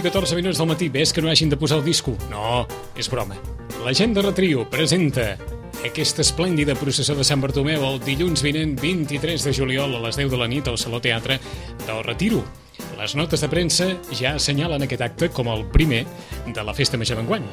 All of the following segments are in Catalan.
14 minuts del matí. Ves que no hagin de posar el disco? No, és broma. La gent de Retrio presenta aquesta esplèndida processó de Sant Bartomeu el dilluns vinent 23 de juliol a les 10 de la nit al Saló Teatre del Retiro. Les notes de premsa ja assenyalen aquest acte com el primer de la Festa Major d'enguany.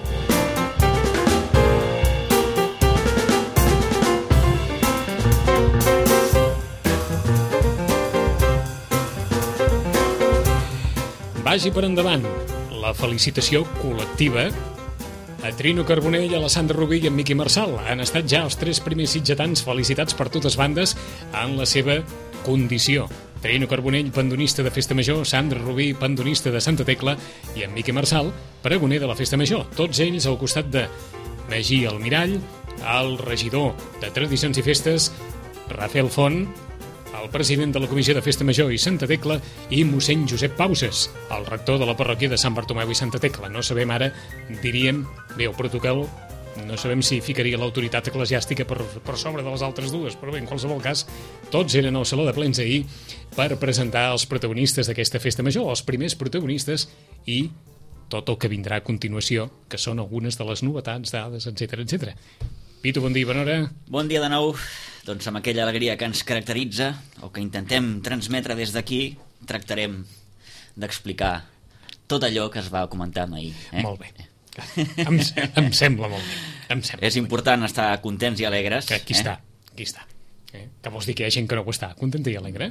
Vagi per endavant la felicitació col·lectiva a Trino Carbonell, a la Sandra Rubí i en Miqui Marçal. Han estat ja els 3 primers sitgetans felicitats per totes bandes en la seva condició. Trino Carbonell, pandonista de Festa Major, Sandra Rubí, pandonista de Santa Tecla, i en Miqui Marçal, pregoner de la Festa Major. Tots ells al costat de Magí Almirall, el regidor de Tradicions i Festes, Rafael Font, el president de la Comissió de Festa Major i Santa Tecla, i mossèn Josep Pauses, el rector de la parròquia de Sant Bartomeu i Santa Tecla. No sabem ara, diríem, bé, el protocol, no sabem si ficaria l'autoritat eclesiàstica per sobre de les altres dues, però bé, en qualsevol cas, tots eren al Saló de Plens ahir per presentar els protagonistes d'aquesta Festa Major, els primers protagonistes, i tot el que vindrà a continuació, que són algunes de les novetats, dades, etc. Pitu, bon dia, bona hora. Bon dia de nou. Doncs amb aquella alegria que ens caracteritza, o que intentem transmetre des d'aquí, tractarem d'explicar tot allò que es va comentar ahir. Molt bé. Em sembla molt bé. És important estar contents i alegres. Que aquí està. Que vols dir que hi ha gent que no ho està contenta i alegre?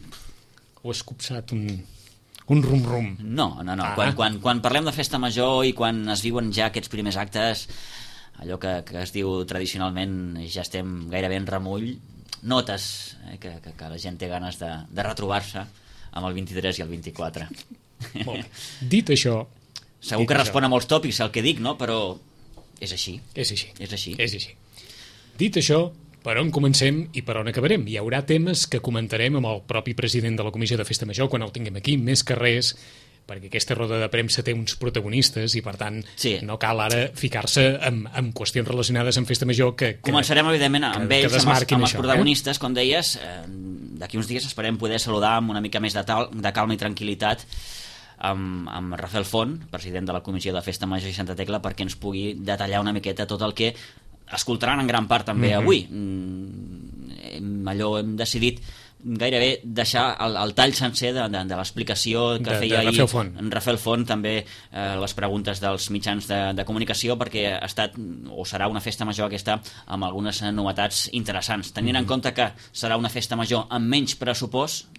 O has copsat un rum-rum? No. Quan parlem de Festa Major i quan es viuen ja aquests primers actes, allò que es diu tradicionalment, ja estem gairebé en remull, notes que la gent té ganes de retrobar-se amb el 23 i el 24. Molt bé. Dit això... Segur que respon a molts tòpics el que dic, no? Però és així. És així. Dit això, per on comencem i per on acabarem? Hi haurà temes que comentarem amb el propi president de la Comissió de Festa Major quan el tinguem aquí, més que res, perquè aquesta roda de premsa té uns protagonistes i, per tant, no cal ara ficar-se en qüestions relacionades amb Festa Major que començarem, evidentment, amb ells, amb els protagonistes, com deies. D'aquí uns dies esperem poder saludar amb una mica més de calma i tranquil·litat amb Rafael Font, president de la Comissió de Festa Major i Santa Tecla, perquè ens pugui detallar una miqueta tot el que escoltaran en gran part també avui. Allò hem decidit gairebé deixar el tall sencer de l'explicació que feia ahir en Rafael Font, també les preguntes dels mitjans de comunicació, perquè ha estat o serà una festa major aquesta amb algunes novetats interessants, tenint en compte que serà una festa major amb menys pressupost,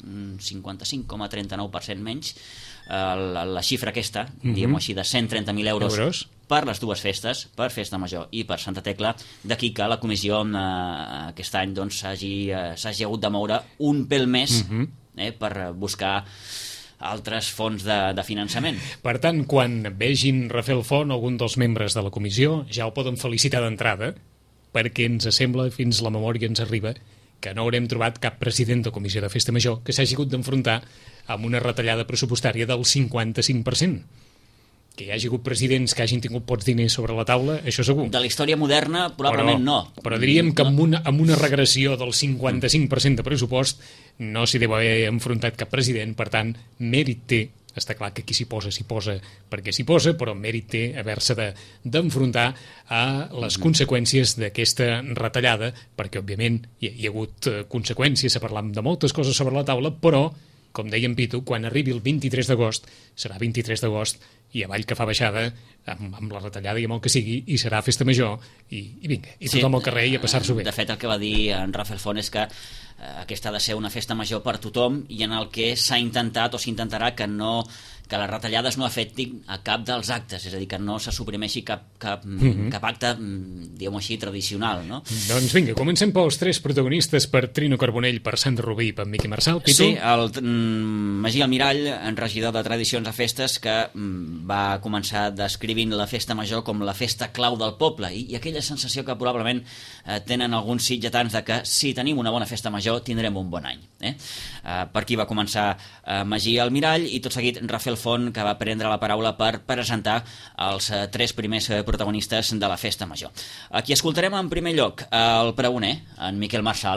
55,39% menys, la xifra aquesta, diguem-ho així, de 130.000 euros per les dues festes, per Festa Major i per Santa Tecla. D'aquí que la comissió aquest any s'hagi hagut de moure un pèl més per buscar altres fonts de finançament. Per tant, quan vegin Rafael Font, algun dels membres de la comissió, ja ho poden felicitar d'entrada, perquè ens sembla, fins la memòria ens arriba, que no haurem trobat cap president de comissió de Festa Major que s'hagi hagut d'enfrontar amb una retallada pressupostària del 55%. Que hi hagi hagut presidents que hagin tingut pocs diners sobre la taula, això segur. De la història moderna, probablement no. Però diríem que amb una regressió del 55% de pressupost no s'hi deu haver enfrontat cap president, per tant, mèrit té. Està clar que qui s'hi posa perquè s'hi posa, però mèrit té haver-se d'enfrontar a les conseqüències d'aquesta retallada, perquè, òbviament, hi ha hagut conseqüències, s'ha parlat de moltes coses sobre la taula, però, com deia en Pitu, quan arribi el 23 d'agost, serà 23 d'agost, i avall que fa baixada, amb la retallada i amb el que sigui, i serà Festa Major, i vinga, i tothom al carrer i a passar-s'ho bé. De fet, el que va dir en Rafael Font és que aquesta ha de ser una festa major per tothom, i en el que s'ha intentat o s'intentarà que les retallades no afectin a cap dels actes, és a dir, que no se suprimeixi cap acte, diguem-ho així, tradicional, no? Doncs vinga, comencem pels 3 protagonistes, per Trino Carbonell, per Sandra Rubí i per Miqui Marçal. Pitu? Sí, el Magí Almirall, en regidor de Tradicions a Festes, que va començar descrivint la festa major com la festa clau del poble, i aquella sensació que probablement tenen alguns sitgetans de que si tenim una bona festa major tindrem un bon any. Per aquí va començar Magí Almirall, i tot seguit Rafael Font, que va prendre la paraula per presentar els 3 primers protagonistes de la festa major. Aquí escoltarem en primer lloc el pregoner, en Miquel Marçal,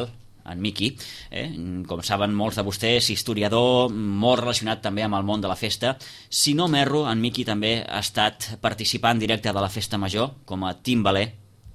en Miqui. Com saben molts de vostès, historiador, molt relacionat també amb el món de la festa. Si no m'erro, en Miqui també ha estat participant directe de la festa major com a timbaler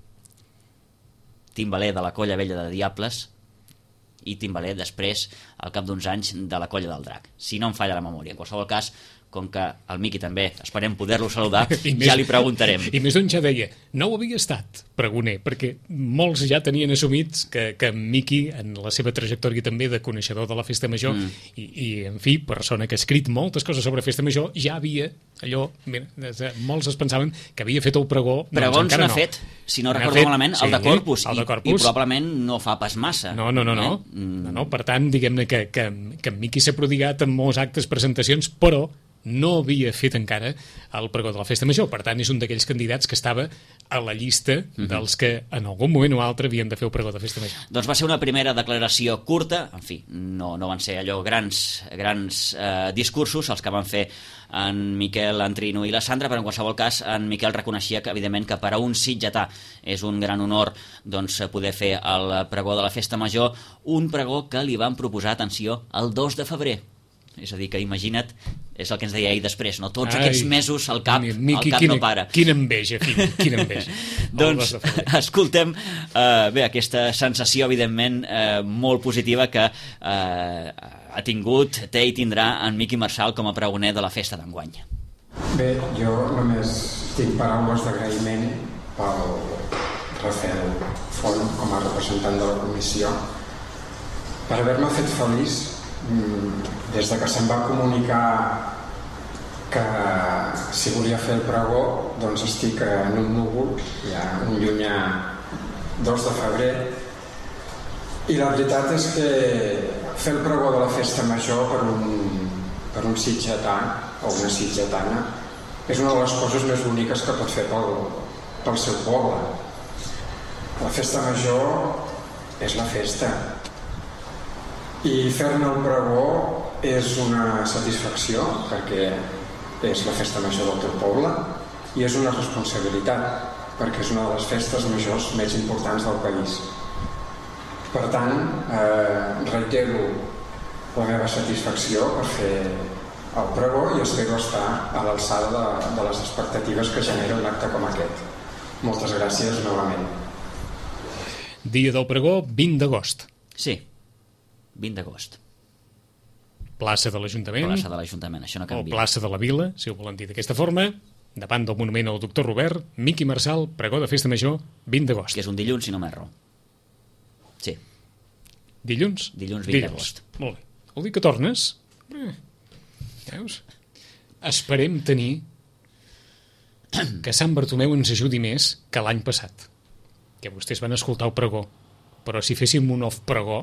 de la Colla Vella de Diables i timbaler després, al cap d'uns anys, de la Colla del Drac, si no em falla la memòria. En qualsevol cas, com que el Miqui també esperem poder-lo saludar, ja li preguntarem. I més d'un ja deia, no ho havia estat, pregoner, perquè molts ja tenien assumits que en Miqui, en la seva trajectòria també de coneixedor de la festa major, i en fi, persona que ha escrit moltes coses sobre festa major, ja havia allò, mira, molts es pensaven que havia fet el pregó, doncs Pregons encara n'ha fet, si no recordo malament, el de Corpus, el de i probablement no fa pas massa. No, per tant, diguem-ne que en Miqui s'ha prodigat en molts actes, presentacions, però no havia fet encara el pregó de la festa major. Per tant, és un d'aquells candidats que estava a la llista dels que en algun moment o altre havien de fer el pregó de festa major. Doncs va ser una primera declaració curta, en fi, no van ser allò grans discursos els que van fer en Miquel, en Trino i la Sandra, però en qualsevol cas en Miquel reconeixia que, evidentment, que per a un sitgetà és un gran honor doncs, poder fer el pregó de la festa major, un pregó que li van proposar, atenció, el 2 de febrer. És a dir, que imagina't, és el que ens deia ell després, no? Tots aquests mesos al cap no para. Quina enveja, quina enveja. Doncs escoltem aquesta sensació, evidentment, molt positiva que ha tingut, té i tindrà en Miqui Marçal com a pregoner de la festa d'enguany. Bé, jo només tinc paraules d'agraïment pel Rafael Font com a representant de la comissió per haver-me fet feliç des de que se'm va comunicar que si volia fer el pregó, doncs estic en un núvol, ja un llunyà 2 de febrer, i la veritat és que fer el pregó de la festa major per un sitgetà o una sitgetana és una de les coses més boniques que pot fer pel seu poble. La festa major és la festa, i fer-ne el pregó és una satisfacció perquè és la festa major del teu poble i és una responsabilitat perquè és una de les festes majors més importants del país. Per tant, reitero la meva satisfacció per fer el pregó i espero estar a l'alçada de les expectatives que genera un acte com aquest. Moltes gràcies novament. Dia del pregó, 20 d'agost. Sí, 20 d'agost. Plaça de l'Ajuntament. Plaça de l'Ajuntament, això no canvia. O plaça de la Vila, si ho volen dir d'aquesta forma, davant del monument al doctor Robert, Miqui Marçal, pregó de festa major, 20 d'agost. Que és un dilluns, si no m'erro. Sí. Dilluns? Dilluns 20 d'agost. Molt bé. El dia que tornes, veus? Esperem tenir que Sant Bartomeu ens ajudi més que l'any passat. Que vostès van escoltar el pregó. Però si féssim un off-pregó,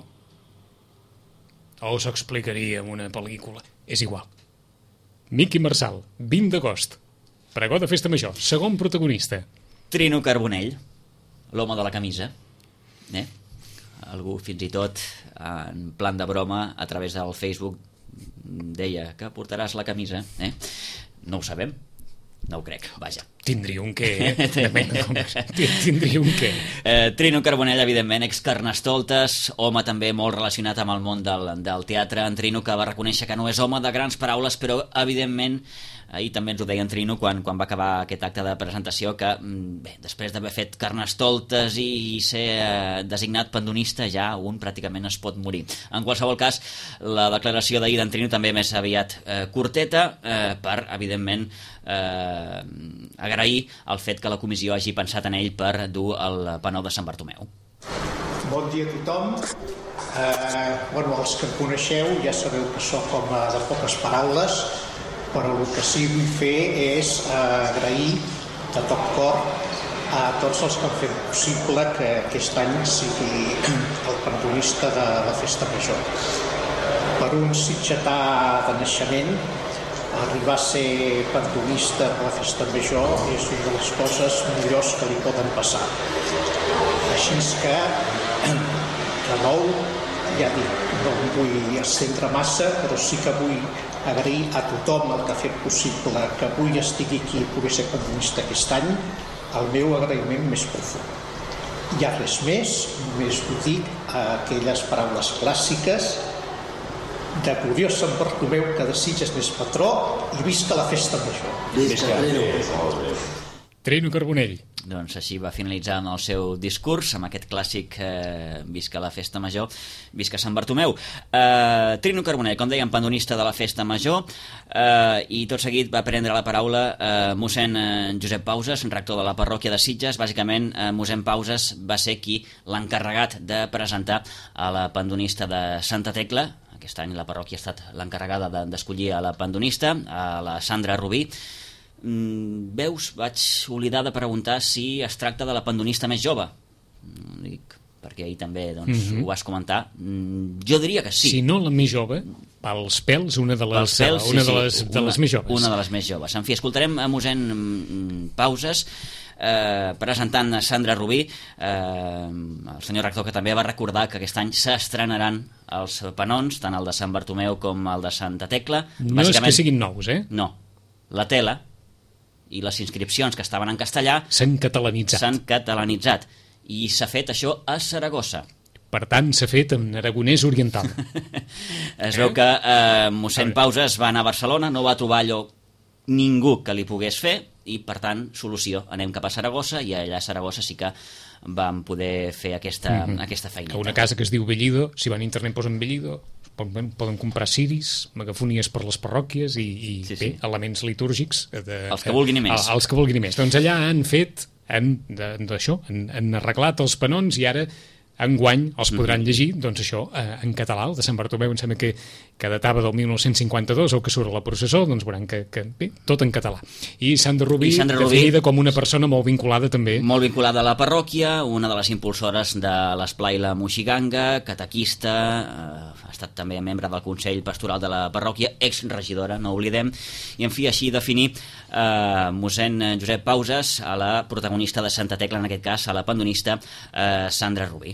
o us explicaria en una pel·lícula. És igual. Miqui Marçal, 20 d'agost. Pregó de festa major. Segon protagonista. Trino Carbonell, l'home de la camisa. Algú, fins i tot, en plan de broma, a través del Facebook, deia que portaràs la camisa. No ho sabem. No ho crec, vaja. Tindria un què, Tindria un què. Trino Carbonell, evidentment, ex-Carnestoltes, home també molt relacionat amb el món del teatre. En Trino, que va reconèixer que no és home de grans paraules, però, evidentment, ahir també ens ho deia en Trino quan va acabar aquest acte de presentació, que bé, després d'haver fet Carnestoltes i ser designat pandonista, ja un pràcticament es pot morir. En qualsevol cas, la declaració d'ahir d'en Trino també més aviat curteta, per, evidentment, agrair el fet que la comissió hagi pensat en ell per dur el panou de Sant Bartomeu. Bon dia a tothom. Els que em coneixeu ja sabeu que sóc home de poques paraules, però el que sí vull fer és agrair de tot cor a tots els que han fet possible que aquest any sigui el protagonista de la festa major. Per un sitgetà de naixement, arribar a ser pantomista de la festa major és una de les coses millors que li poden passar. Així que, de nou, ja dic, no em vull estendre massa, però sí que vull agrair a tothom el que ha fet possible que avui estigui aquí i pugui ser pantomista aquest any, el meu agraïment més profund. Hi ha res més, només ho dic, aquelles paraules clàssiques de gloriós Sant Bartomeu, que de Sitges n'és patró, i visca la festa major. Visca Trino. Trino Carbonell. Doncs així va finalitzar el seu discurs amb aquest clàssic visca la festa major, visca Sant Bartomeu. Trino Carbonell, com dèiem, pandonista de la festa major, i tot seguit va prendre la paraula mossèn Josep Pauses, rector de la parròquia de Sitges. Bàsicament, mossèn Pauses va ser qui l'encarregat de presentar a la pandonista de Santa Tecla. Aquest any la parròquia ha estat l'encarregada d'escollir a la pandonista, a la Sandra Rubí. Veus, vaig oblidar de preguntar si es tracta de la pandonista més jove. Dic, perquè ahir també ho vas comentar. Jo diria que sí. Si no la més jove, pels pèls, una de les més joves. Una de les més joves. En fi, escoltarem a mossèn Pauses presentant a Sandra Rubí, el senyor rector, que també va recordar que aquest any s'estrenaran els panons, tant el de Sant Bartomeu com el de Santa Tecla. No és que siguin nous, eh? No. La tela i les inscripcions que estaven en castellà s'han catalanitzat. I s'ha fet això a Saragossa. Per tant, s'ha fet en aragonès oriental. Es veu que mossèn Pauses va anar a Barcelona, no va trobar allò ningú que li pogués fer, i per tant, solució, anem cap a Saragossa, i allà a Saragossa sí que vam poder fer aquesta feina. A una casa que es diu Bellido, si van a internet posen Bellido, poden comprar ciris, megafonies per les parròquies i bé, elements litúrgics els que vulguin més. Els que vulguin més. Doncs allà han fet han arreglat els panons i ara enguany els podran llegir, doncs això, en català. El de Sant Bartomeu em sembla que datava del 1952, el que surt a la processó, doncs veuran que bé, tot en català. I Sandra Rubí, definida com una persona molt vinculada també. Molt vinculada a la parròquia, una de les impulsores de l'Esplai La Moixiganga, catequista, ha estat també membre del Consell Pastoral de la parròquia, exregidora, no oblidem, i en fi, així definir mossèn Josep Pauses a la protagonista de Santa Tecla, en aquest cas a la pandonista Sandra Rubí.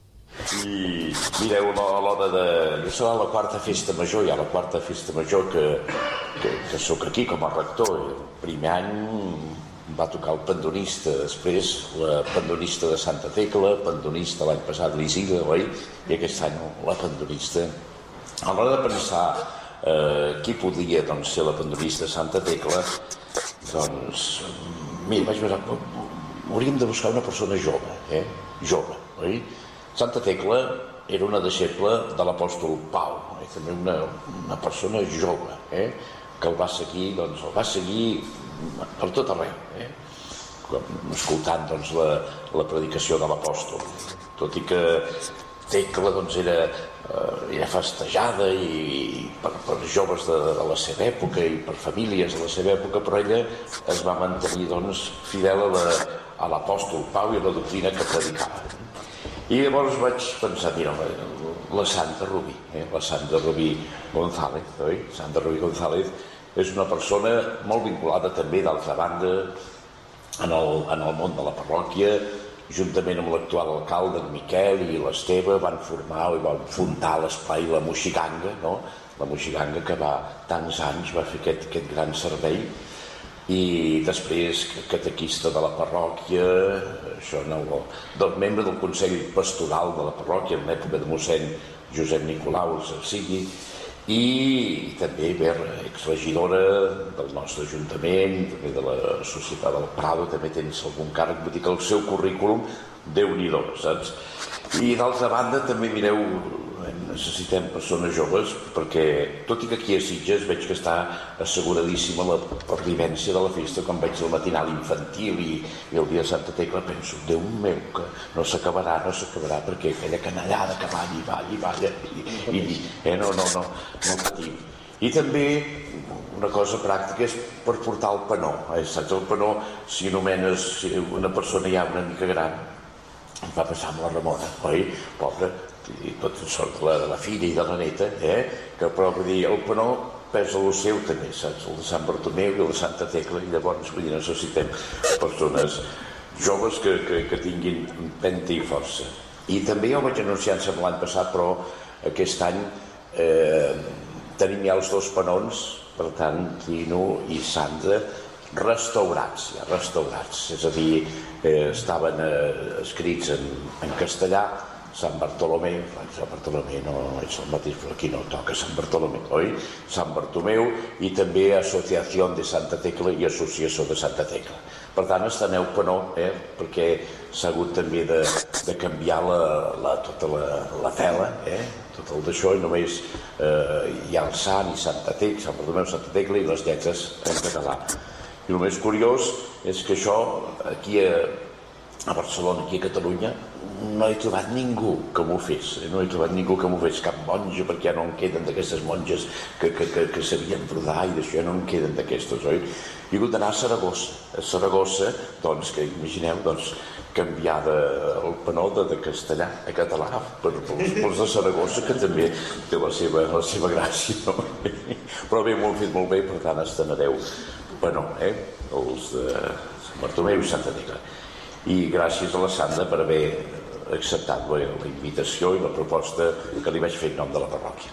I mireu, a l'hora de... Jo serà la quarta festa major, ja la quarta festa major que sóc aquí com a rector. El primer any va tocar el pandonista, després la pandonista de Santa Tecla, pandonista l'any passat l'Isilda, oi? I aquest any la pandonista. A l'hora de pensar qui podia ser la pandonista de Santa Tecla, doncs, mira, vaig pensar, hauríem de buscar una persona jove, jove, oi? Santa Tecla era una deixeble de l'apòstol Pau, també una persona jove, que el va seguir per tot arreu, escoltant la predicació de l'apòstol. Tot i que Tecla era festejada i per joves de la seva època i per famílies de la seva època, però ella es va mantenir fidel a l'apòstol Pau i a la doctrina que predicava. I llavors vaig pensar, mira, la Santa Rubí, la Santa Rubí González, oi? Santa Rubí González és una persona molt vinculada també, d'altra banda, en el món de la parròquia, juntament amb l'actual alcalde, en Miquel i l'Esteve, van fundar l'Esplai La Moixiganga, no? La Moixiganga, que tants anys va fer aquest gran servei, i després catequista de la parròquia, membre del Consell Pastoral de la parròquia en l'època de mossèn Josep Nicolau Sarcigui, i també exregidora del nostre ajuntament, també de la Societat del Prado, també tens algun càrrec, vull dir que el seu currículum, Déu-n'hi-do, saps? I d'altra banda també, mireu, necessitem persones joves, perquè tot i que aquí a Sitges veig que està asseguradíssima la pervivència de la festa. Quan veig el matinal infantil i el dia de Santa Tecla penso, Déu meu, que no s'acabarà, perquè aquella canallada que balla no patim. I també una cosa pràctica és per portar el panó, saps? El panó, si anomenes una persona ja una mica gran, em va passar amb la Ramona, oi? Pobra, i tot sort de la filla i de la neta, que però vull dir, el panó pesa el seu també, saps? El de Sant Bartomeu i el de Santa Tecla, i llavors vull dir, necessitem persones joves que tinguin empenta i força. I també ja ho vaig anunciar l'any passat, però aquest any tenim ja els dos panons, per tant, Trino i Sandra, restaurats, és a dir, estaven escrits en castellà, Sant Bartolomé no és el mateix, però aquí no toca Sant Bartolomé, oi? Sant Bartomeu i també Associació de Santa Tecla i Associació de Santa Tecla. Per tant, esteneu penó, perquè s'ha hagut també de canviar tota la tela, tot el d'això, i només hi ha el Sant i Santa Tecla, Sant Bartomeu, Santa Tecla i les lletres en català. I el més curiós és que això aquí a Barcelona, aquí a Catalunya, no he trobat ningú que m'ho fes, cap monja, perquè ja no en queden d'aquestes monges que sabien brodar i d'això ja no en queden d'aquestes, oi? He hagut d'anar a Saragossa, doncs, que imagineu, canviar el penó de castellà a català pels de Saragossa, que també té la seva gràcia, no? Però bé, m'ho han fet molt bé, per tant, estrenareu penó, els de Sant Bartomeu i Santa Tecla. I gràcies a la Sandra per haver acceptat la invitació i la proposta que li vaig fer en nom de la parròquia.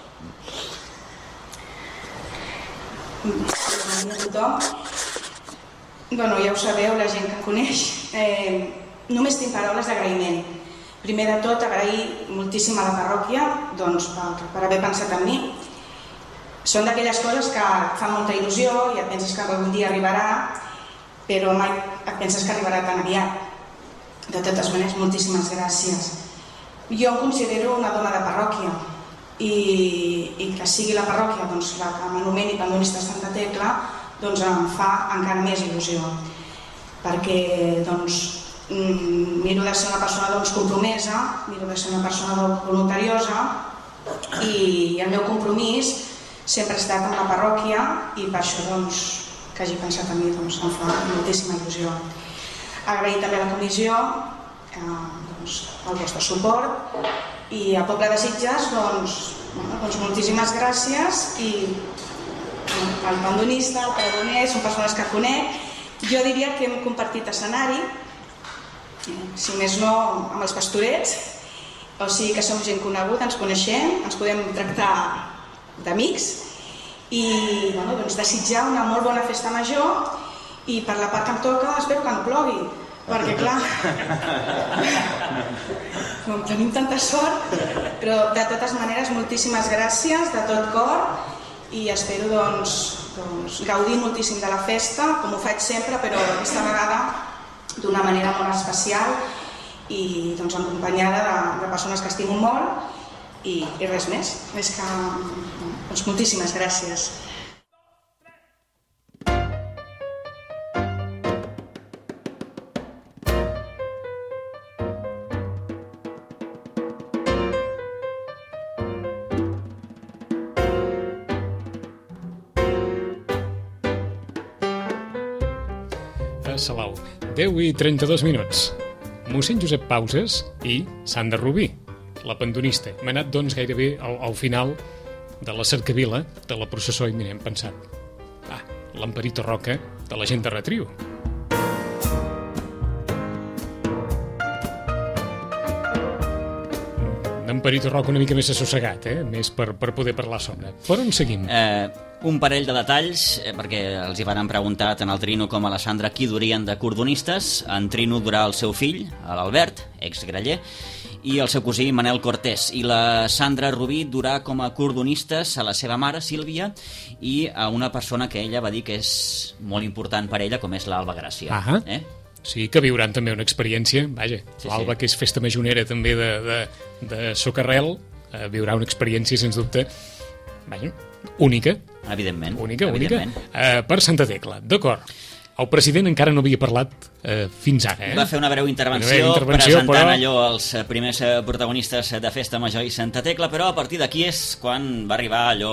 Bon dia a tothom. Bueno, ja ho sabeu, la gent que em coneix. Només tinc paraules d'agraïment. Primer de tot, agrair moltíssim a la parròquia per haver pensat en mi. Són d'aquelles coses que et fan molta il·lusió i et penses que algun dia arribarà, però mai et penses que arribarà tan aviat. De totes maneres, moltíssimes gràcies. Jo em considero una dona de parròquia i que sigui la parròquia la que m'anomeni pandonista Santa Tecla em fa encara més il·lusió, perquè miro de ser una persona compromesa, miro de ser una persona voluntariosa i el meu compromís sempre ha estat amb la parròquia i per això que hagi pensat en mi em fa moltíssima il·lusió. Agrair també a la comissió el vostre suport i al poble de Sitges moltíssimes gràcies i el pandonista, el pregoner, són persones que conec. Jo diria que hem compartit escenari, si més no amb els pastorets, o sigui que som gent coneguda, ens coneixem, ens podem tractar d'amics i desitjar una molt bona festa major. I per la part que em toca espero que no plogui, perquè clar, no tenim tanta sort, però de totes maneres moltíssimes gràcies de tot cor i espero gaudir moltíssim de la festa, com ho faig sempre, però aquesta vegada d'una manera molt especial i acompanyada de persones que estimo molt i res més, és que moltíssimes gràcies. Salau, 10 i 32 minuts. Mossèn Josep Pauses i Sandra Rubí, la pandonista. M'ha anat, gairebé al final de la cercavila de la processó i hem pensat, l'Amparito Roca de la gent de Retrio. Amparito Roca una mica més assossegat, més per poder parlar sobre. Per on seguim? Un parell de detalls, perquè els hi van preguntar tant al Trino com a la Sandra qui durien de cordonistes. En Trino durà el seu fill, l'Albert, exgraller, i el seu cosí Manel Cortés. I la Sandra Rubí durà com a cordonistes a la seva mare, Sílvia, i a una persona que ella va dir que és molt important per ella, com és l'Alba Gràcia. Sí, que viuran també una experiència, l'Alba, que és festa majonera també de Socarrel, viurà una experiència, sens dubte, única. Evidentment. Única. Per Santa Tecla, d'acord. El president encara no havia parlat fins ara. Va fer una breu intervenció presentant allò els primers protagonistes de Festa Major i Santa Tecla, però a partir d'aquí és quan va arribar allò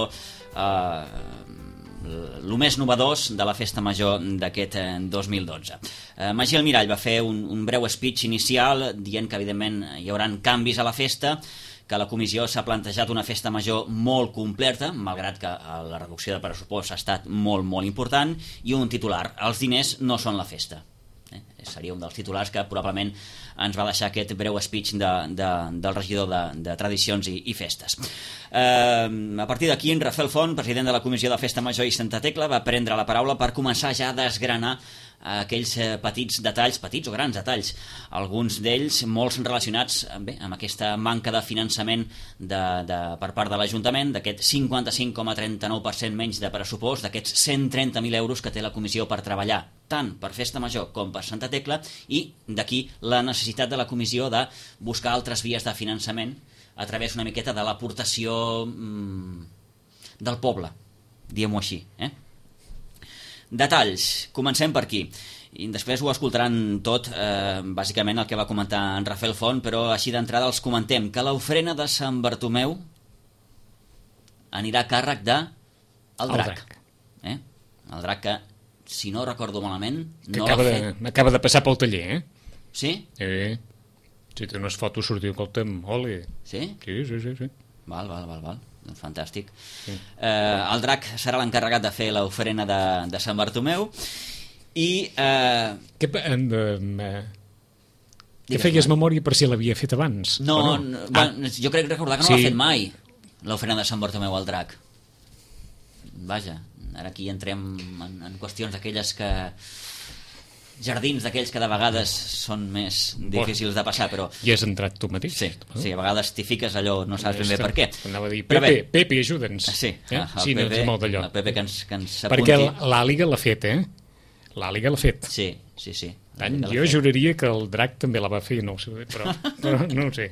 el més novedós de la Festa Major d'aquest 2012. Magí Almirall va fer un breu speech inicial dient que evidentment hi haurà canvis a la festa, que la comissió s'ha plantejat una festa major molt completa, malgrat que la reducció de pressupost ha estat molt, molt important, i un titular: els diners no són la festa. seria un dels titulars que probablement ens va deixar aquest breu speech del regidor de Tradicions i Festes. A partir d'aquí, en Rafael Font, president de la Comissió de Festa Major i Santa Tecla, va prendre la paraula per començar ja a desgranar aquells petits detalls, petits o grans detalls, alguns d'ells molts relacionats amb aquesta manca de finançament per part de l'Ajuntament, d'aquest 55,39% menys de pressupost, d'aquests 130.000 euros que té la comissió per treballar tant per Festa Major com per Santa Tecla, i d'aquí la necessitat de la comissió de buscar altres vies de finançament a través una miqueta de l'aportació del poble, diguem-ho així. Detalls, comencem per aquí i després ho escoltaran tot, bàsicament el que va comentar en Rafael Font, però així d'entrada els comentem que l'ofrena de Sant Bartomeu anirà a càrrec de el Drac. El Drac que, si no recordo malament, no l'ha fet. Acaba de passar pel taller, Sí? Si té unes fotos sortiu, escolta'm, ole. Sí? Sí. Val. Fantàstic. Sí. El Drac serà l'encarregat de fer l'ofrena de Sant Bartomeu i... Què feies memòria per si l'havia fet abans? No? Jo crec recordar que no l'ha fet mai, l'ofrena de Sant Bartomeu al Drac. Vaja, ara aquí entrem en qüestions d'aquelles que... jardins d'aquells que de vegades són més difícils de passar, però... I has entrat tu mateix? Sí, a vegades t'hi fiques allò, no saps ben bé per què. Anava a dir, Pepe, ajuda'ns. Sí, el Pepe que ens apunti. Perquè l'Àliga l'ha fet, L'Àliga l'ha fet. Sí. Jo juraria que el Drac també la va fer, no ho sé, però no ho sé.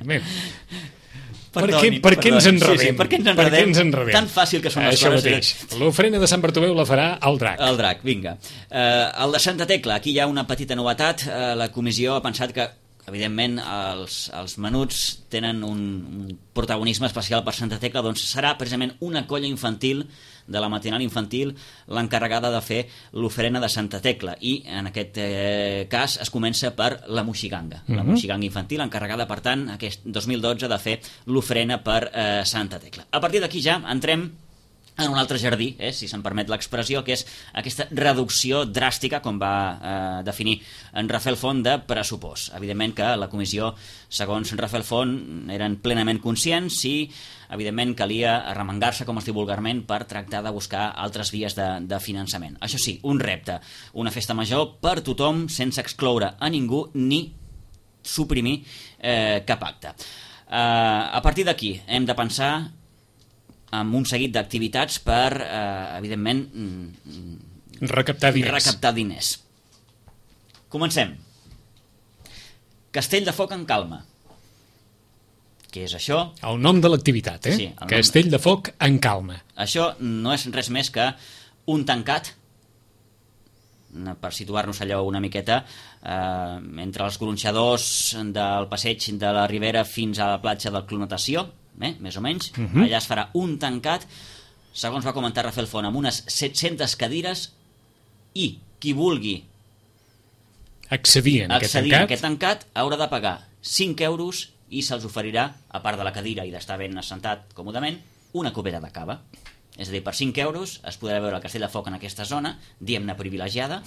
Per què ens enredem? Per què ens enredem? Tan fàcil que són les coses. Mateix. L'ofrena de Sant Bartomeu la farà el Drac. El Drac, vinga. El de Santa Tecla, aquí hi ha una petita novetat. La comissió ha pensat que, evidentment, els menuts tenen un protagonisme especial per Santa Tecla, doncs serà precisament una colla infantil de la matinal infantil l'encarregada de fer l'ofrena de Santa Tecla, i en aquest cas es comença per la Moixiganga, la Moixiganga infantil, encarregada per tant aquest 2012 de fer l'ofrena per Santa Tecla. A partir d'aquí ja entrem en un altre jardí, si se'm permet l'expressió, que és aquesta reducció dràstica, com va definir en Rafael Font, de pressupost. Evidentment que la comissió, segons Rafael Font, eren plenament conscients i evidentment calia arremangar-se, com es diu vulgarment, per tractar de buscar altres vies de finançament. Això sí, un repte, una festa major per tothom, sense excloure a ningú ni suprimir cap acte. A partir d'aquí hem de pensar amb un seguit d'activitats per, evidentment, recaptar diners. Comencem. Castell de Foc en Calma. Què és això? El nom de l'activitat, Sí, Castell de Foc en Calma. Això no és res més que un tancat, per situar-nos allò una miqueta, entre els gronxadors del passeig de la Ribera fins a la platja del Club Natació, més o menys. Allà es farà un tancat, segons va comentar Rafael Font, amb unes 700 cadires, i qui vulgui accedir en aquest tancat haurà de pagar 5 euros i se'ls oferirà, a part de la cadira i d'estar ben assentat còmodament, una copeta de cava. És a dir, per 5 euros es podrà veure el Castell de Foc en aquesta zona, diguem-ne privilegiada,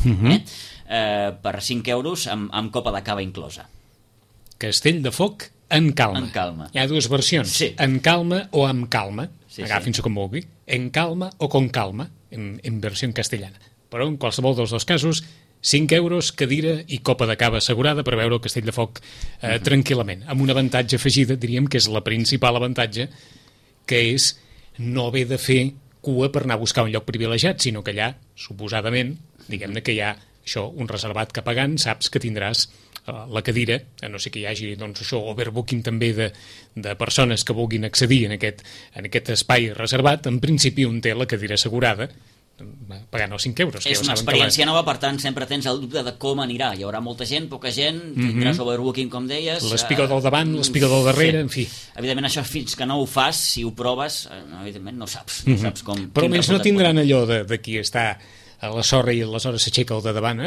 per 5 euros amb copa de cava inclosa. Castell de Foc en Calma. En Calma. Hi ha dues versions, en calma o amb calma, agafin-s'ho com vulgui, en calma o con calma, en versió en castellana. Però en qualsevol dels dos casos, 5 euros, cadira i copa de cava assegurada per veure el Castell de Foc tranquil·lament, amb un avantatge afegida, diríem que és la principal avantatge, que és no haver de fer cua per anar a buscar un lloc privilegiat, sinó que allà, suposadament, diguem-ne que hi ha això, un reservat que pagant, saps que tindràs la cadira, a no ser que hi hagi overbooking també de persones que vulguin accedir en aquest espai reservat. En principi un té la cadira assegurada pagant els 5 euros. És una experiència nova, per tant sempre tens el dubte de com anirà. Hi haurà molta gent, poca gent, tindràs overbooking, com deies, l'espigó del davant, l'espigó del darrere, en fi. Evidentment això fins que no ho fas, si ho proves, evidentment no saps com. Però almenys no tindran allò de qui està a la sorra i aleshores s'aixeca el de davant,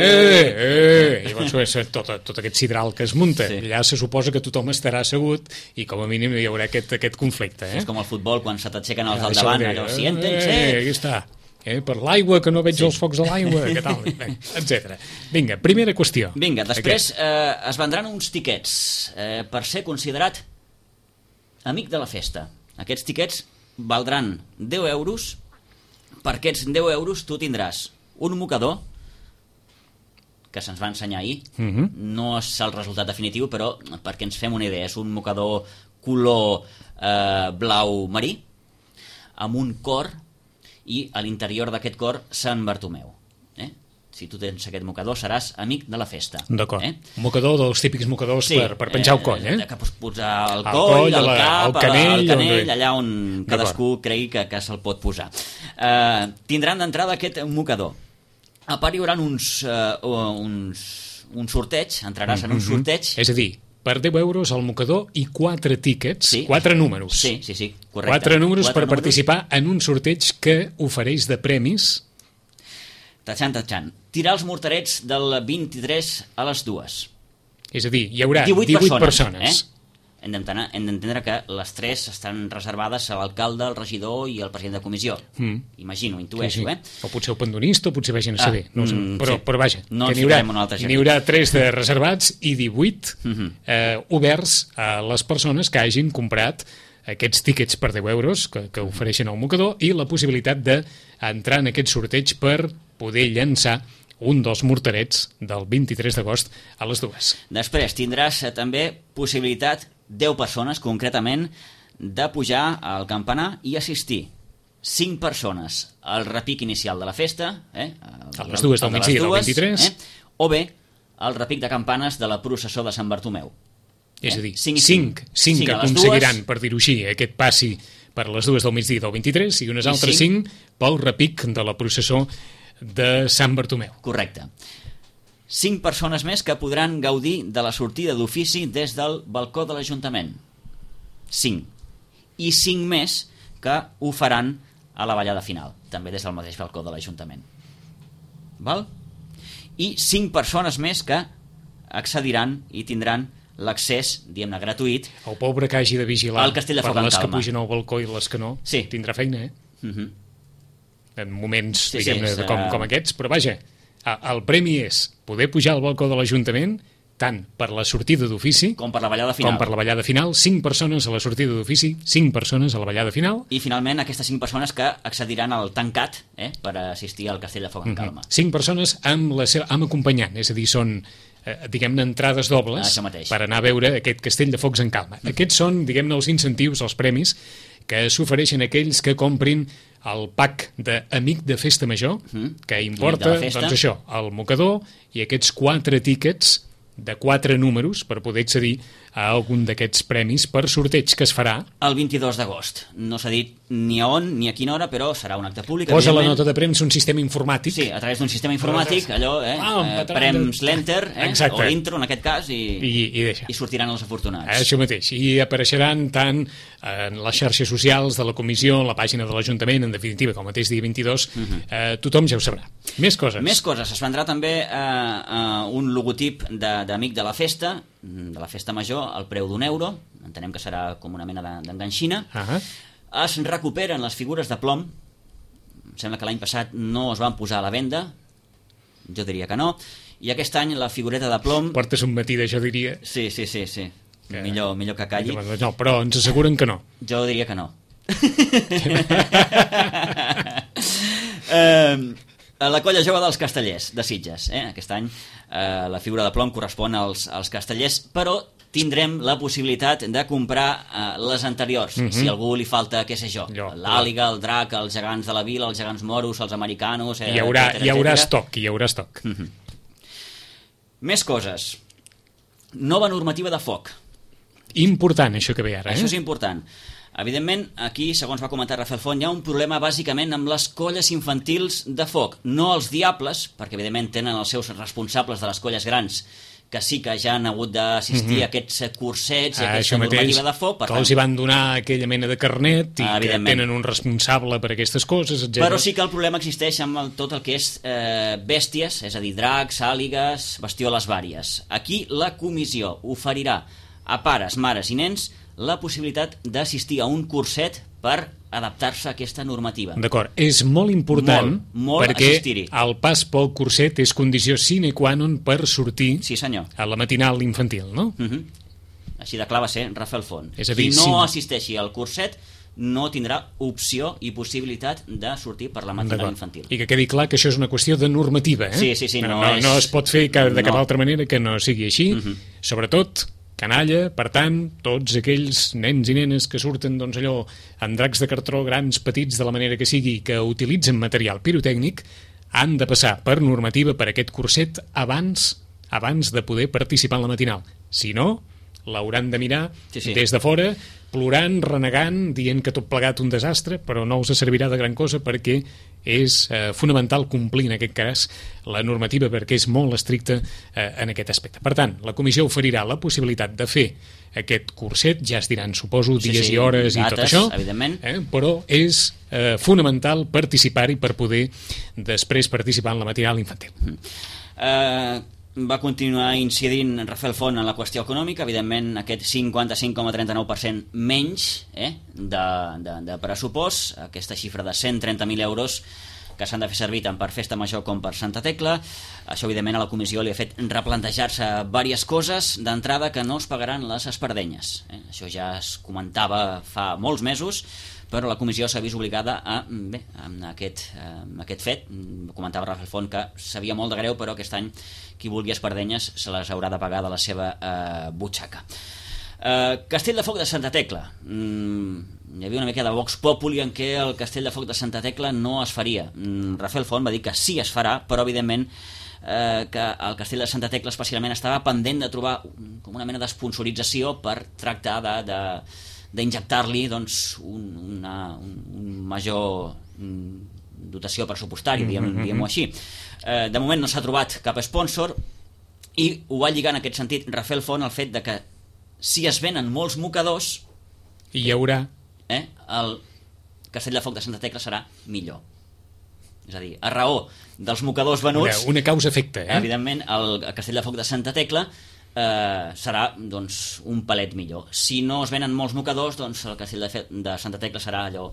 i llavors tot aquest sidral que es munta, allà se suposa que tothom estarà assegut i com a mínim hi haurà aquest conflicte. És com el futbol, quan se t'aixequen els del davant, allò, siéntense. Aquí està. Per l'aigua, que no veig els focs de l'aigua, que tal, etc. Vinga, primera qüestió. Vinga, després es vendran uns tiquets per ser considerat amic de la festa. Aquests tiquets valdran 10 euros. Per aquests 10 euros tu tindràs un mocador que se'ns va ensenyar ahir. No és el resultat definitiu, però perquè ens fem una idea, és un mocador color blau marí amb un cor, i a l'interior d'aquest cor Sant Bartomeu. Si tu tens aquest mocador seràs amic de la festa. D'acord. Mocador dels típics mocadors per penjar el coll, que pots posar el coll, el cap, el canell, allà on cadascú cregui que se'l pot posar. Tindran d'entrada aquest mocador. A part hi haurà un sorteig, entraràs en un sorteig. És a dir, per 10 euros el mocador i 4 tíquets, 4 números. Sí, correcte. 4 números per participar en un sorteig que ofereix de premis. Tatxant. Tirar els morterets del 23 a les 2. És a dir, hi haurà 18 persones. Hem d'entendre que les 3 estan reservades a l'alcalde, el regidor i el president de comissió. Imagino, intueixo. O potser el pandonista, o potser vagin a saber. No sé. Però vaja, no que n'hi haurà 3 de reservats i 18 oberts a les persones que hagin comprat aquests tíquets per 10 euros que ofereixen al mocador i la possibilitat d'entrar en aquest sorteig per poder llançar un dels morterets del 23 d'agost a les 2. Després tindràs també possibilitat, 10 persones concretament, de pujar al campanar i assistir 5 persones al repic inicial de la festa, a les 2 del migdia del 23, o bé al repic de campanes de la processó de Sant Bartomeu. És a dir, 5 aconseguiran, per dir-ho així, aquest passi per les 2 del migdia del 23 i unes altres 5 pel repic de la processó de Sant Bartomeu. Correcte. 5 persones més que podran gaudir de la sortida d'ofici des del balcó de l'Ajuntament. 5. I 5 més que ho faran a la ballada final, també des del mateix balcó de l'Ajuntament. Val? I 5 persones més que accediran i tindran l'accés, diguem-ne, gratuït. El pobre que hagi de vigilar al Castell de Foc per en les Calma. Que pugen al balcó i les que no, tindrà feina, en moments, diguem-ne, com aquests, però vaja, el premi és poder pujar al balcó de l'Ajuntament tant per la sortida d'ofici com per la ballada final. 5 persones a la sortida d'ofici, 5 persones a la ballada final. I finalment aquestes 5 persones que accediran al tancat per assistir al Castell de Foc en Calma. 5 persones amb acompanyant, és a dir, són diguem-ne entrades dobles per anar a veure aquest Castell de Focs en Calma. Aquests són, diguem-ne, els incentius, els premis que s'ofereixen a aquells que comprin el pack d'Amic de Festa Major, que importa, doncs això, el mocador i aquests 4 tíquets de 4 números per poder accedir a algun d'aquests premis per sorteig que es farà el 22 d'agost. No s'ha dit ni a on ni a quina hora, però serà un acte públic. Posa la nota de premsa un sistema informàtic. Sí, a través d'un sistema informàtic, allò, prems l'enter, o l'intro en aquest cas, i sortiran els afortunats. Això mateix, i apareixeran tant en les xarxes socials de la comissió, en la pàgina de l'Ajuntament, en definitiva, com el mateix dia 22, tothom ja ho sabrà. Més coses. Més coses. Es vendrà també un logotip d'Amic de la Festa Major, al preu d'€1, entenem que serà com una mena d'enganxina. Es recuperen les figures de plom, em sembla que l'any passat no es van posar a la venda, jo diria que no, i aquest any la figureta de plom... Portes un matí de jo diria... Sí. Millor que calli. No, però ens asseguren que no. Jo diria que no. La colla jove dels castellers de Sitges. Aquest any la figura de plom correspon als castellers, però tindrem la possibilitat de comprar les anteriors. Si a algú li falta, què sé jo, l'àliga, el drac, els gegants de la vila, els gegants moros, els americanos... Hi haurà estoc. Més coses. Nova normativa de foc. Important, això que ve ara. Això és important. Evidentment, aquí, segons va comentar Rafael Font, hi ha un problema bàsicament amb les colles infantils de foc. No els diables, perquè evidentment tenen els seus responsables de les colles grans, que sí que ja han hagut d'assistir a aquests cursets i a aquesta normativa de foc. Que els hi van donar aquella mena de carnet i que tenen un responsable per aquestes coses, etc. Però sí que el problema existeix amb tot el que és bèsties, és a dir, dracs, àligues, bestioles vàries. Aquí la comissió oferirà a pares, mares i nens la possibilitat d'assistir a un curset per adaptar-se a aquesta normativa. D'acord, és molt important molt perquè assistir-hi. el pas pel curset és condició sine qua non per sortir Sí, senyor. a la matinal infantil, no? Així de clar va ser Rafael Font. És a dir, Qui no sí. assisteixi al curset no tindrà opció i possibilitat de sortir per la matinal D'acord. infantil. I que quedi clar que això és una qüestió de normativa, eh? Sí, no, no és- no es pot fer de cap No. altra manera que no sigui així. Sobretot, canalla, per tant, tots aquells nens i nenes que surten, doncs allò, en dracs de cartró grans, petits, de la manera que sigui, que utilitzen material pirotècnic, han de passar per normativa per aquest curset abans de poder participar en la matinal. Si no, l'hauran de mirar Sí. des de fora, plorant, renegant, dient que tot plegat un desastre, però no us servirà de gran cosa perquè és fonamental complir en aquest cas la normativa perquè és molt estricta en aquest aspecte. Per tant, la comissió oferirà la possibilitat de fer aquest curset, ja es diran, suposo, dies i hores dates, i tot això, evidentment. però és fonamental participar-hi per poder després participar en la matinal infantil. Va continuar incidint Rafael Font en la qüestió econòmica, evidentment aquest 55,39% menys de pressupost, aquesta xifra de 130.000 euros que s'han de fer servir tant per Festa Major com per Santa Tecla. Això evidentment a la comissió li ha fet replantejar-se diverses coses. D'entrada, que no es pagaran les espardenyes, això ja es comentava fa molts mesos, però la comissió s'ha vist obligada amb aquest fet. Comentava Rafael Font que sabia molt de greu, però aquest any qui vulgui espardenyes se les haurà de pagar de la seva butxaca. Castell de Foc de Santa Tecla. Hi havia una mica de Vox Populi en què el Castell de Foc de Santa Tecla no es faria. Rafael Font va dir que sí es farà, però evidentment que el Castell de Santa Tecla especialment estava pendent de trobar com una mena d'esponsorització per tractar d'injectar-li doncs, una major dotació pressupostària, diguem-ho així. De moment no s'ha trobat cap sponsor i ho va lligar en aquest sentit Rafael Font al fet de que si es venen molts mocadors I hi haurà el Castell de Foc de Santa Tecla serà millor. És a dir, a raó dels mocadors venuts, una causa-efecte. evidentment el Castell de Foc de Santa Tecla serà doncs, un palet millor. Si no es venen molts mocadors, doncs el Castell de Santa Tecla serà allò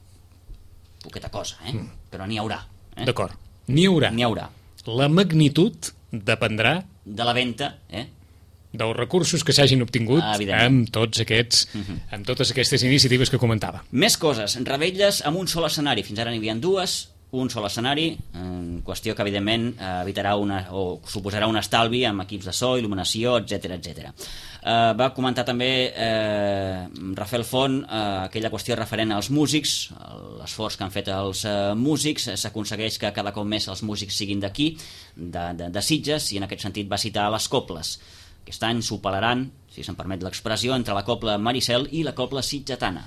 poqueta cosa, però n'hi haurà. D'acord, n'hi haurà. N'hi haurà. La magnitud dependrà De la venda, dels recursos que s'hagin obtingut amb totes aquestes iniciatives que comentava. Més coses, revetlles amb un sol escenari. Fins ara n'hi havia dues, un sol escenari, qüestió que evidentment evitarà o suposarà un estalvi amb equips de so, il·luminació, etc. Va comentar també Rafael Font aquella qüestió referent als músics, l'esforç que han fet els músics. S'aconsegueix que cada cop més els músics siguin d'aquí, de Sitges, i en aquest sentit va citar les coples. Aquest any s'ho pelaran, si se'm permet l'expressió, entre la copla Maricel i la copla sitgetana.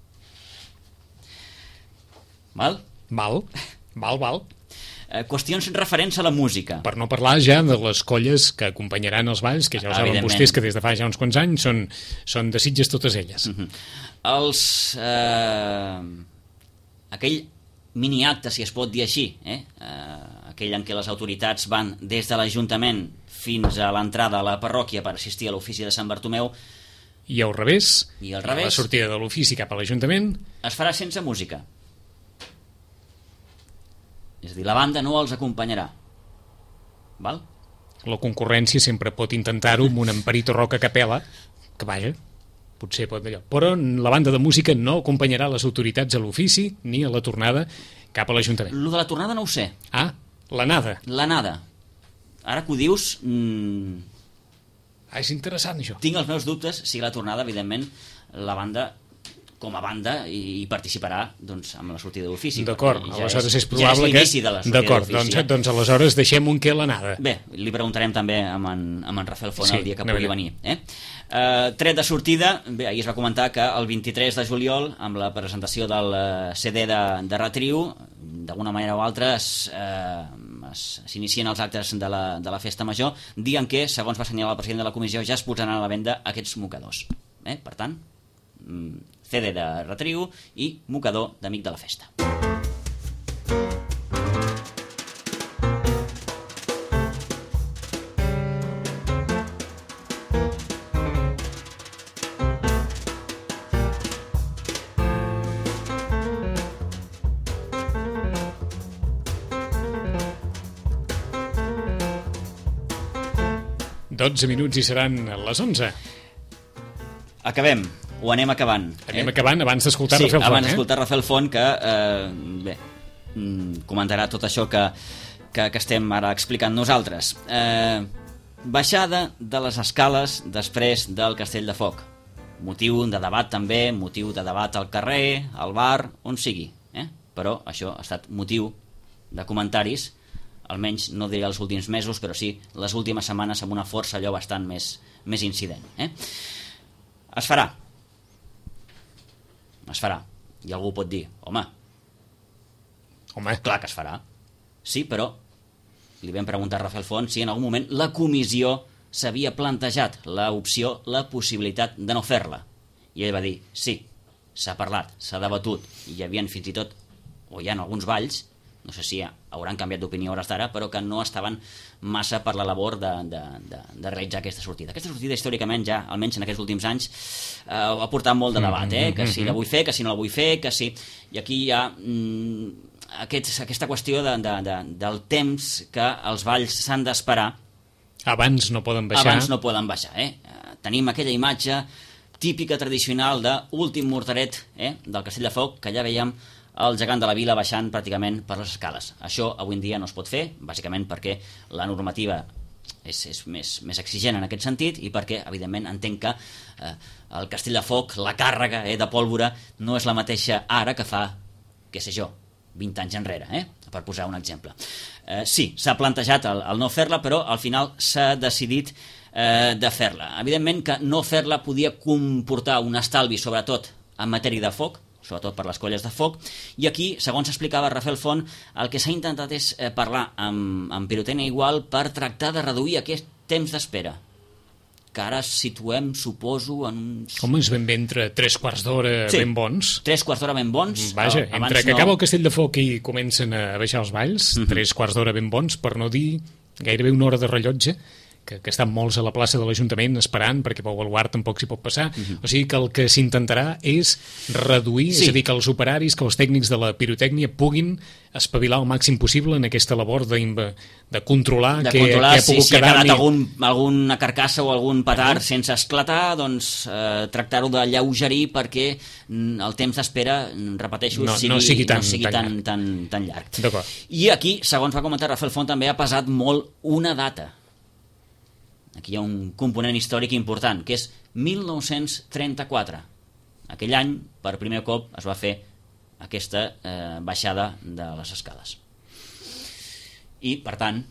Val? Val. Qüestions referents a la música. Per no parlar ja de les colles que acompanyaran els balls, que ja ho saben vostès que des de fa ja uns quants anys són de Sitges totes elles. Aquell mini-acte, si es pot dir així, aquell en què les autoritats van des de l'Ajuntament fins a l'entrada a la parròquia per assistir a l'ofici de Sant Bartomeu, I al revés, la sortida de l'ofici cap a l'Ajuntament, es farà sense música. És a dir, la banda no els acompanyarà. Val? la concurrència sempre pot intentar-ho amb un Amparito Roca a capella, que vaja, potser pot d'allò. Però la banda de música no acompanyarà les autoritats a l'ofici ni a la tornada cap a l'Ajuntament. Lo de la tornada no ho sé. Ah, l'anada. L'anada. Ara que ho dius... És interessant, això. Tinc els meus dubtes si la tornada, evidentment, la banda, com a banda, hi participarà doncs, amb la sortida d'ofici. D'acord, aleshores és probable que... D'acord, doncs aleshores deixem un que l'anada. Bé, li preguntarem també amb en Rafael Font el dia que pugui venir. Tret de sortida, bé, ahir es va comentar que el 23 de juliol, amb la presentació del CD de Retriu, d'alguna manera o altra s'inicien els actes de la Festa Major, dia en què, segons va assenyalar el president de la comissió, ja es posaran a la venda aquests mocadors. Per tant, CD de Retriu i mocador d'Amic de la Festa. 12 minuts i seran les 11. Acabem, o anem acabant. Anem acabant abans d'escoltar Rafael Font. Sí, abans d'escoltar Rafael Font, que comentarà tot això que estem ara explicant nosaltres. Baixada de les escales després del Castell de Foc. Motiu de debat també, motiu de debat al carrer, al bar, on sigui. Però això ha estat motiu de comentaris, almenys no diré els últims mesos, però sí les últimes setmanes amb una força allò bastant més incident. Es farà. Es farà. I algú pot dir, home, clar que es farà. Sí, però li vam preguntar a Rafael Font si en algun moment la comissió s'havia plantejat l'opció, la possibilitat de no fer-la. I ell va dir, sí, s'ha parlat, s'ha debatut, i hi havia fins i tot, o hi ha alguns balls, no sé si hauran canviat d'opinió a hores d'ara, però que no estaven massa per la labor de realitzar aquesta sortida. Aquesta sortida, històricament, ja, almenys en aquests últims anys, ha portat molt de debat, que si la vull fer, que si no la vull fer, que si... I aquí hi ha aquesta qüestió del temps que els balls s'han d'esperar. Abans no poden baixar. Abans no poden baixar, Tenim aquella imatge típica, tradicional, d'últim mortaret del Castell de Foc, que ja veiem el gegant de la vila baixant pràcticament per les escales. Això avui en dia no es pot fer, bàsicament perquè la normativa és més exigent en aquest sentit i perquè, evidentment, entenc que el Castell de Foc, la càrrega de pólvora, no és la mateixa ara que fa, què sé jo, 20 anys enrere, per posar un exemple. Sí, s'ha plantejat el no fer-la, però al final s'ha decidit de fer-la. Evidentment que no fer-la podia comportar un estalvi, sobretot en matèria de foc, sobretot per les colles de foc, i aquí, segons explicava Rafael Font, el que s'ha intentat és parlar amb Pirotècnia Igual per tractar de reduir aquest temps d'espera, que ara situem, suposo, en uns... Com és ben bé entre 3/4 d'hora ben bons? 3/4 d'hora ben bons. Vaja, entre que acaba el Castell de Foc i comencen a baixar els balls, 3/4 d'hora ben bons, per no dir gairebé una hora de rellotge, que estan molts a la plaça de l'Ajuntament esperant, perquè Pau Baluart tampoc s'hi pot passar. O sigui que el que s'intentarà és reduir, és a dir, que els operaris, que els tècnics de la pirotècnia puguin espavilar el màxim possible en aquesta labor de controlar què ha pogut si ha quedat alguna carcassa o algun petard sense esclatar, doncs tractar-ho de lleugerir perquè el temps d'espera, repeteixo, no sigui tan llarg. I aquí, segons va comentar Rafael Font, també ha pesat molt una data. Aquí hi ha un component històric important, que és 1934. Aquell any, per primer cop, es va fer aquesta baixada de les escales. I, per tant,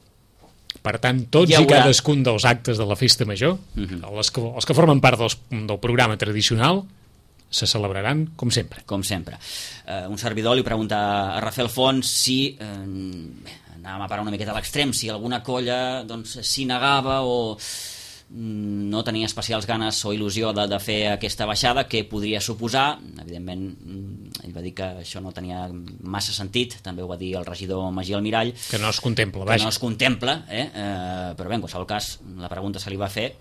tots i cadascun dels actes de la Festa Major, els que formen part del programa tradicional, se celebraran com sempre. Com sempre. Un servidor li pregunta a Rafael Font si... anàvem a parar una miqueta a l'extrem, si alguna colla s'hi negava o no tenia especials ganes o il·lusió de fer aquesta baixada, que podria suposar. Evidentment, ell va dir que això no tenia massa sentit, també ho va dir el regidor Magí Almirall. Que no es contempla, vaja. Que no es contempla, però bé, en qualsevol cas, la pregunta se li va fer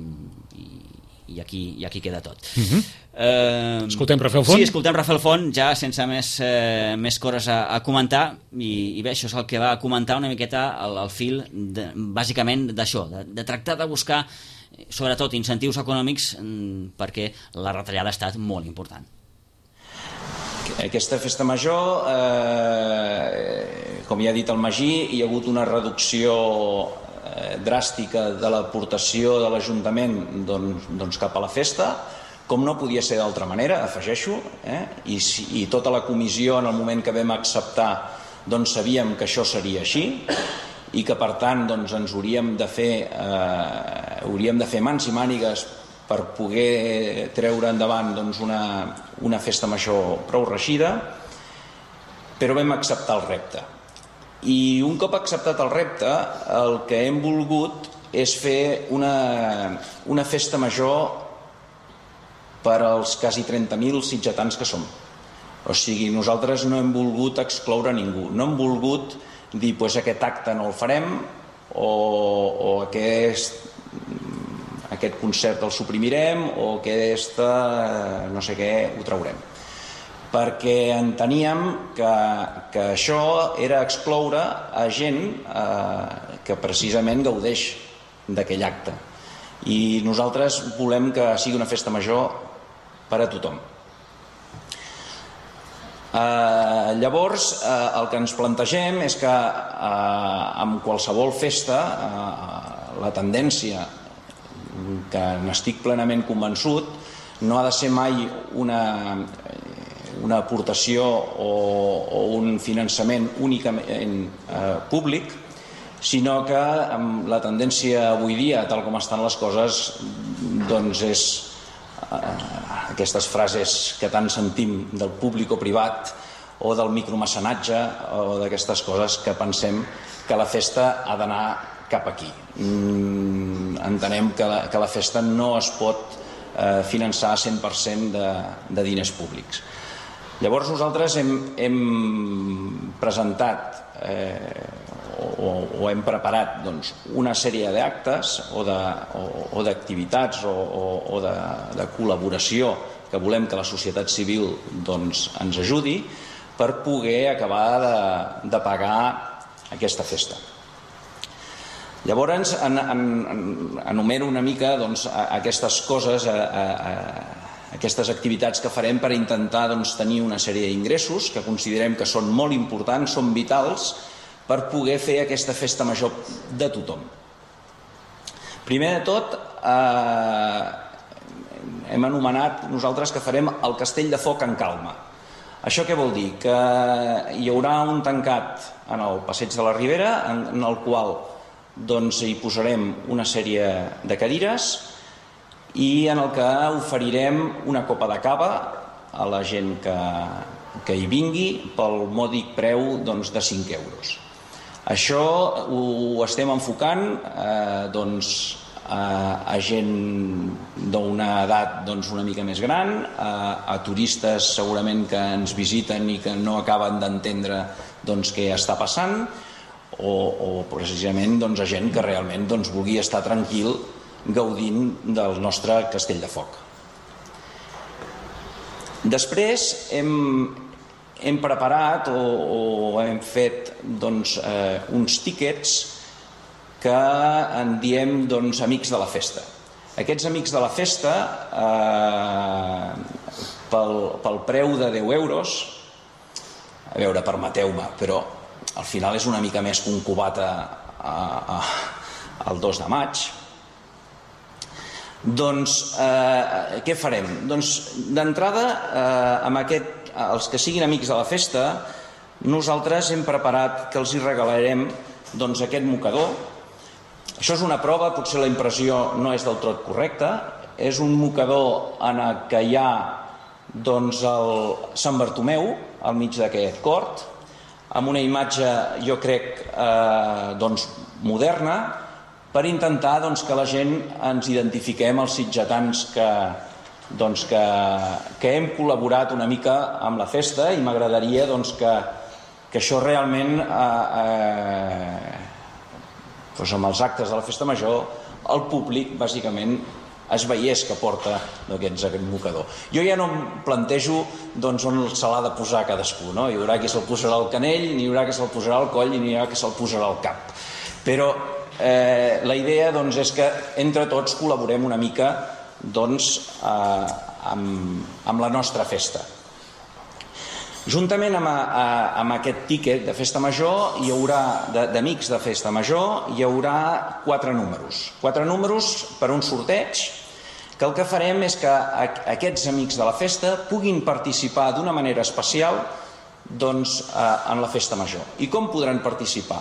i aquí queda tot. Escoltem Rafael Font? Sí, escoltem Rafael Font, ja sense més coses a comentar, i bé, això és el que va comentar una miqueta al fil, bàsicament d'això, de tractar de buscar, sobretot, incentius econòmics, perquè la retallada ha estat molt important. Aquesta festa major, com ja ha dit el Magí, hi ha hagut una reducció dràstica de l'aportació de l'Ajuntament cap a la festa, com no podia ser d'altra manera, afegeixo, i tota la comissió en el moment que vam acceptar sabíem que això seria així i que per tant ens hauríem de fer mans i mànigues per poder treure endavant una festa major prou reeixida, però vam acceptar el repte. I un cop acceptat el repte, el que hem volgut és fer una festa major per als quasi 30.000 sitgetans que som. O sigui, nosaltres no hem volgut excloure ningú, no hem volgut dir aquest acte no el farem o aquest concert el suprimirem o no sé què ho traurem. Perquè enteníem que això era excloure a gent que precisament gaudeix d'aquell acte. I nosaltres volem que sigui una festa major per a tothom. Llavors, el que ens plantegem és que amb qualsevol festa, la tendència, que n'estic plenament convençut, no ha de ser mai una aportació o un finançament únicament públic, sinó que amb la tendència avui dia, tal com estan les coses, doncs és aquestes frases que tant sentim del públic o privat o del micromecenatge o d'aquestes coses que pensem que la festa ha d'anar cap aquí. Entenem que la festa no es pot finançar 100% de diners públics. Llavors nosaltres hem presentat o hem preparat una sèrie d'actes o d'activitats o de col·laboració que volem que la societat civil ens ajudi per poder acabar de pagar aquesta festa. Llavors enumero una mica aquestes coses, aquestes activitats que farem per intentar tenir una sèrie d'ingressos que considerem que són molt importants, són vitals per poder fer aquesta festa major de tothom. Primer de tot, hem anomenat nosaltres que farem el Castell de Foc en calma. Això què vol dir? Que hi haurà un tancat en el Passeig de la Ribera en el qual hi posarem una sèrie de cadires i en el que oferirem una copa de cava a la gent que hi vingui pel mòdic preu de 5 euros. Això ho estem enfocant a gent d'una edat una mica més gran, a turistes segurament que ens visiten i que no acaben d'entendre què està passant, o precisament a gent que realment vulgui estar tranquil gaudint del nostre Castell de Foc. Després hem preparat o hem fet uns tíquets que en diem amics de la festa. Aquests amics de la festa, pel preu de 10 euros, a veure, permeteu-me, però al final és una mica més que un cubata el 2 de maig, què farem? D'entrada, els que siguin amics de la festa, nosaltres hem preparat que els hi regalarem aquest mocador. Això és una prova, potser la impressió no és del tot correcta. És un mocador en què hi ha el Sant Bartomeu al mig d'aquest cort, amb una imatge, jo crec, moderna, per intentar que la gent ens identifiquem els sitgetans que hem col·laborat una mica amb la festa, i m'agradaria que això realment, amb els actes de la festa major, el públic bàsicament es veiés que porta aquest mocador. Jo ja no em plantejo on se l'ha de posar cadascú, no? Hi haurà qui se'l posarà al canell, n'hi haurà qui se'l posarà al coll i n'hi haurà qui se'l posarà al cap. Però la idea és que entre tots col·laborem una mica amb la nostra festa. Juntament amb aquest tíquet de festa major, d'amics de festa major, hi haurà 4 números. 4 números per un sorteig, que el que farem és que aquests amics de la festa puguin participar d'una manera especial en la festa major. I com podran participar?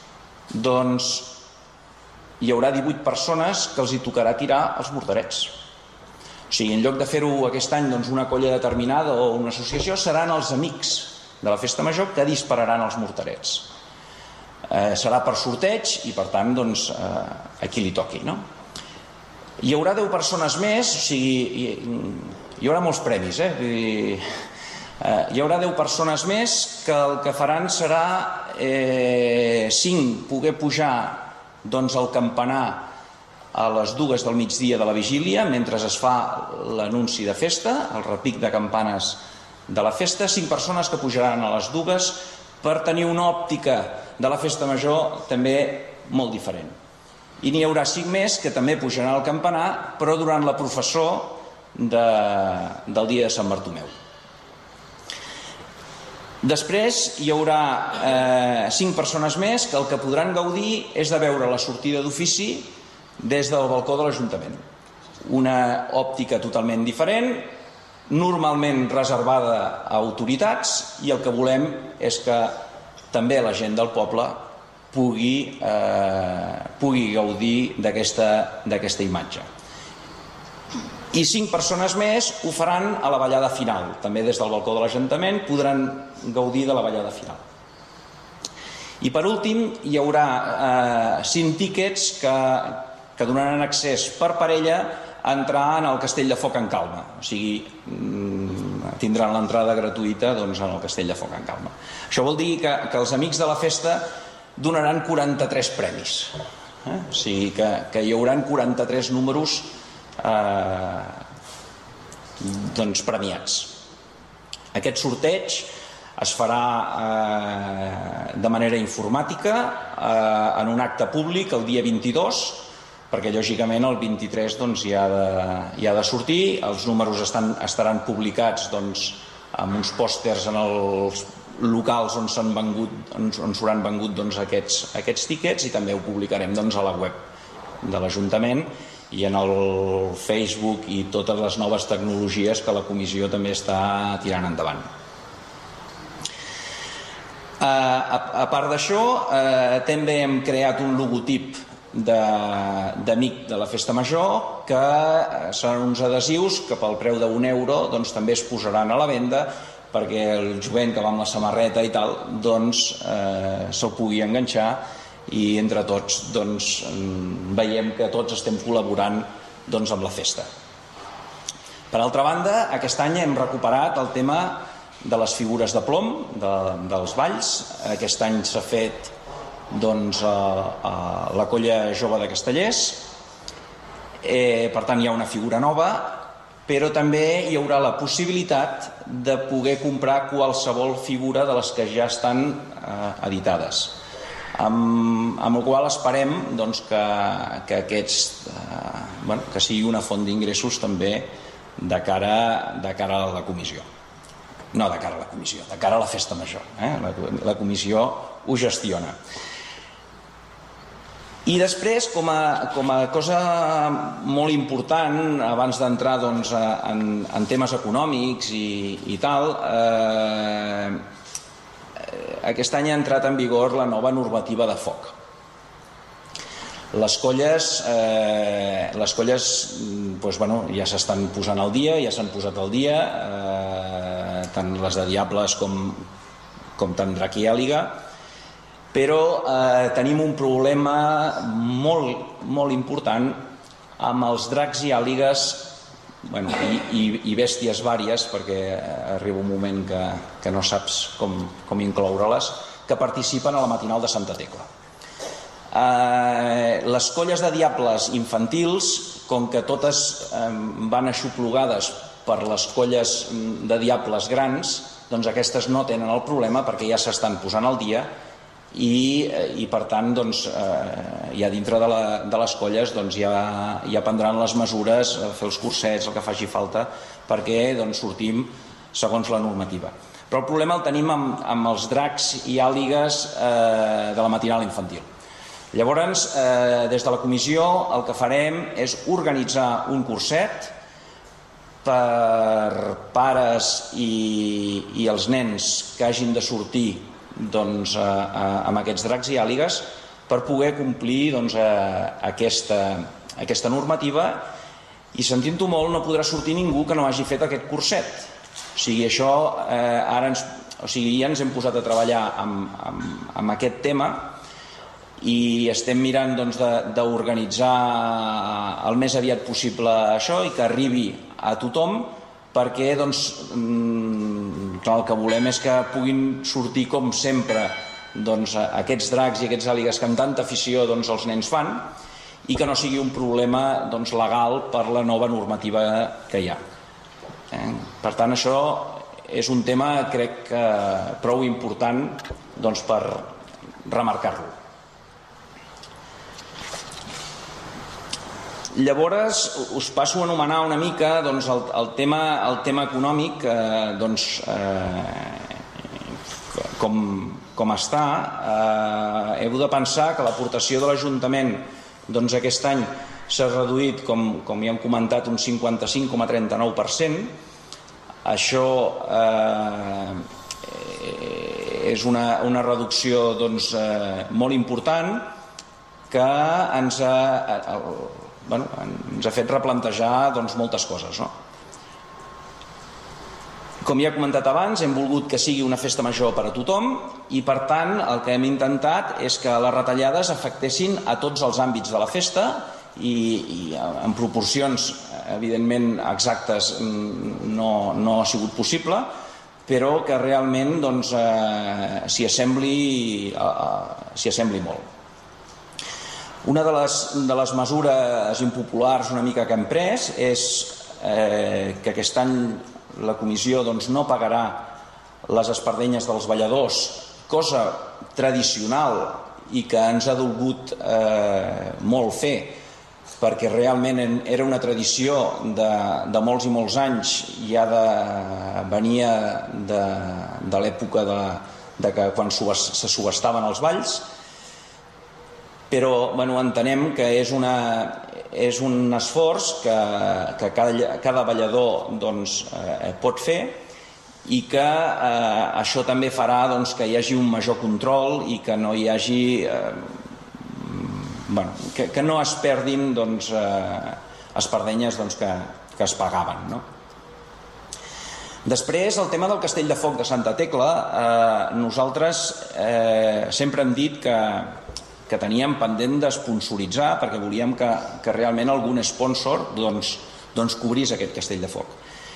Hi haurà 18 persones que els hi tocarà tirar els morterets. O sigui, en lloc de fer-ho aquest any una colla determinada o una associació, seran els amics de la festa major que dispararan els morterets. Serà per sorteig i, per tant, a qui li toqui, no? Hi haurà 10 persones més, o sigui, hi haurà molts premis, hi haurà 10 persones més que el que faran serà 5 poder pujar al campanar a les 2 del migdia de la vigília, mentre es fa l'anunci de festa, el repic de campanes de la festa, 5 persones que pujaran a les 2 per tenir una òptica de la festa major també molt diferent. i n'hi haurà 5 més que també pujaran al campanar, però durant la professó del dia de Sant Bartomeu. Després hi haurà 5 persones més que el que podran gaudir és de veure la sortida d'ofici des del balcó de l'Ajuntament. Una òptica totalment diferent, normalment reservada a autoritats, i el que volem és que també la gent del poble pugui gaudir d'aquesta imatge. I 5 persones més ho faran a la ballada final. També des del balcó de l'Ajuntament podran gaudir de la ballada final. I per últim hi haurà 5 tíquets que donaran accés per parella a entrar en el Castell de Foc en Calma. O sigui, tindran l'entrada gratuïta en el Castell de Foc en Calma. Això vol dir que els amics de la festa donaran 43 premis. O sigui que hi haurà 43 números premiats. Aquest sorteig es farà de manera informàtica en un acte públic el dia 22, perquè lògicament el 23 hi ha de sortir. Els números estaran publicats amb uns pòsters en els locals on s'hauran vengut aquests tíquets, i també ho publicarem a la web de l'Ajuntament i en el Facebook i totes les noves tecnologies que la comissió també està tirant endavant. A part d'això, també hem creat un logotip d'amic de la Festa Major, que seran uns adhesius que pel preu d'€1 també es posaran a la venda perquè el jovent que va amb la samarreta i tal se'l pugui enganxar, i entre tots veiem que tots estem col·laborant amb la festa. Per altra banda, aquest any hem recuperat el tema de les figures de plom dels balls. Aquest any s'ha fet la Colla Jove de Castellers, per tant hi ha una figura nova, però també hi haurà la possibilitat de poder comprar qualsevol figura de les que ja estan editades, amb la qual esperem que sigui una font d'ingressos també de cara a la comissió. No de cara a la comissió, de cara a la Festa Major. La comissió ho gestiona. I després, com a cosa molt important, abans d'entrar en temes econòmics i tal, aquest any ha entrat en vigor la nova normativa de foc. Les colles ja s'estan posant al dia, ja s'han posat al dia, tant les de Diables com tant Drac i Àliga, però tenim un problema molt important amb els dracs i àligues i bèsties vàries, perquè arriba un moment que no saps com incloure-les, que participen a la matinal de Santa Tecla. Les colles de diables infantils, com que totes van aixoplugades per les colles de diables grans, doncs aquestes no tenen el problema perquè ja s'estan posant al dia, i per tant ja dintre de les colles ja prendran les mesures, fer els cursets, el que faci falta, perquè sortim segons la normativa. Però el problema el tenim amb els dracs i àligues de la matinal infantil. Llavors, des de la comissió el que farem és organitzar un curset per pares i els nens que hagin de sortir amb aquests dracs i àligues per poder complir aquesta normativa, i sentint-ho molt no podrà sortir ningú que no hagi fet aquest curset. O sigui, això ja ens hem posat a treballar amb aquest tema i estem mirant d'organitzar el més aviat possible això i que arribi a tothom, perquè el que volem és que puguin sortir com sempre aquests dracs i aquests àligues que amb tanta afició els nens fan, i que no sigui un problema legal per la nova normativa que hi ha. Per tant, això és un tema, crec, prou important per remarcar-lo. Llavors us passo a anomenar una mica el tema econòmic, com està. Heu de pensar que l'aportació de l'Ajuntament aquest any s'ha reduït, com ja hem comentat, un 55,39%. Això és una reducció molt important que ens ha fet replantejar moltes coses, no? Com ja he comentat abans, hem volgut que sigui una festa major per a tothom i, per tant, el que hem intentat és que les retallades afectessin a tots els àmbits de la festa i en proporcions, evidentment, exactes no ha sigut possible, però que realment s'hi assembli molt. Una de les mesures impopulars una mica que hem pres és que aquest any la comissió no pagarà les espardenyes dels balladors, cosa tradicional i que ens ha dolgut molt fer, perquè realment era una tradició de molts i molts anys, ja venia de l'època de quan se subhastaven els balls, però entenem que és un esforç que cada ballador pot fer i que això també farà que hi hagi un major control i que no hi hagi que no es perdin espardenyes que es pagaven, no? Després, el tema del Castell de Foc de Santa Tecla, nosaltres sempre hem dit que teníem pendent d'esponsoritzar perquè volíem que realment algun sponsor cobrís aquest Castell de Foc.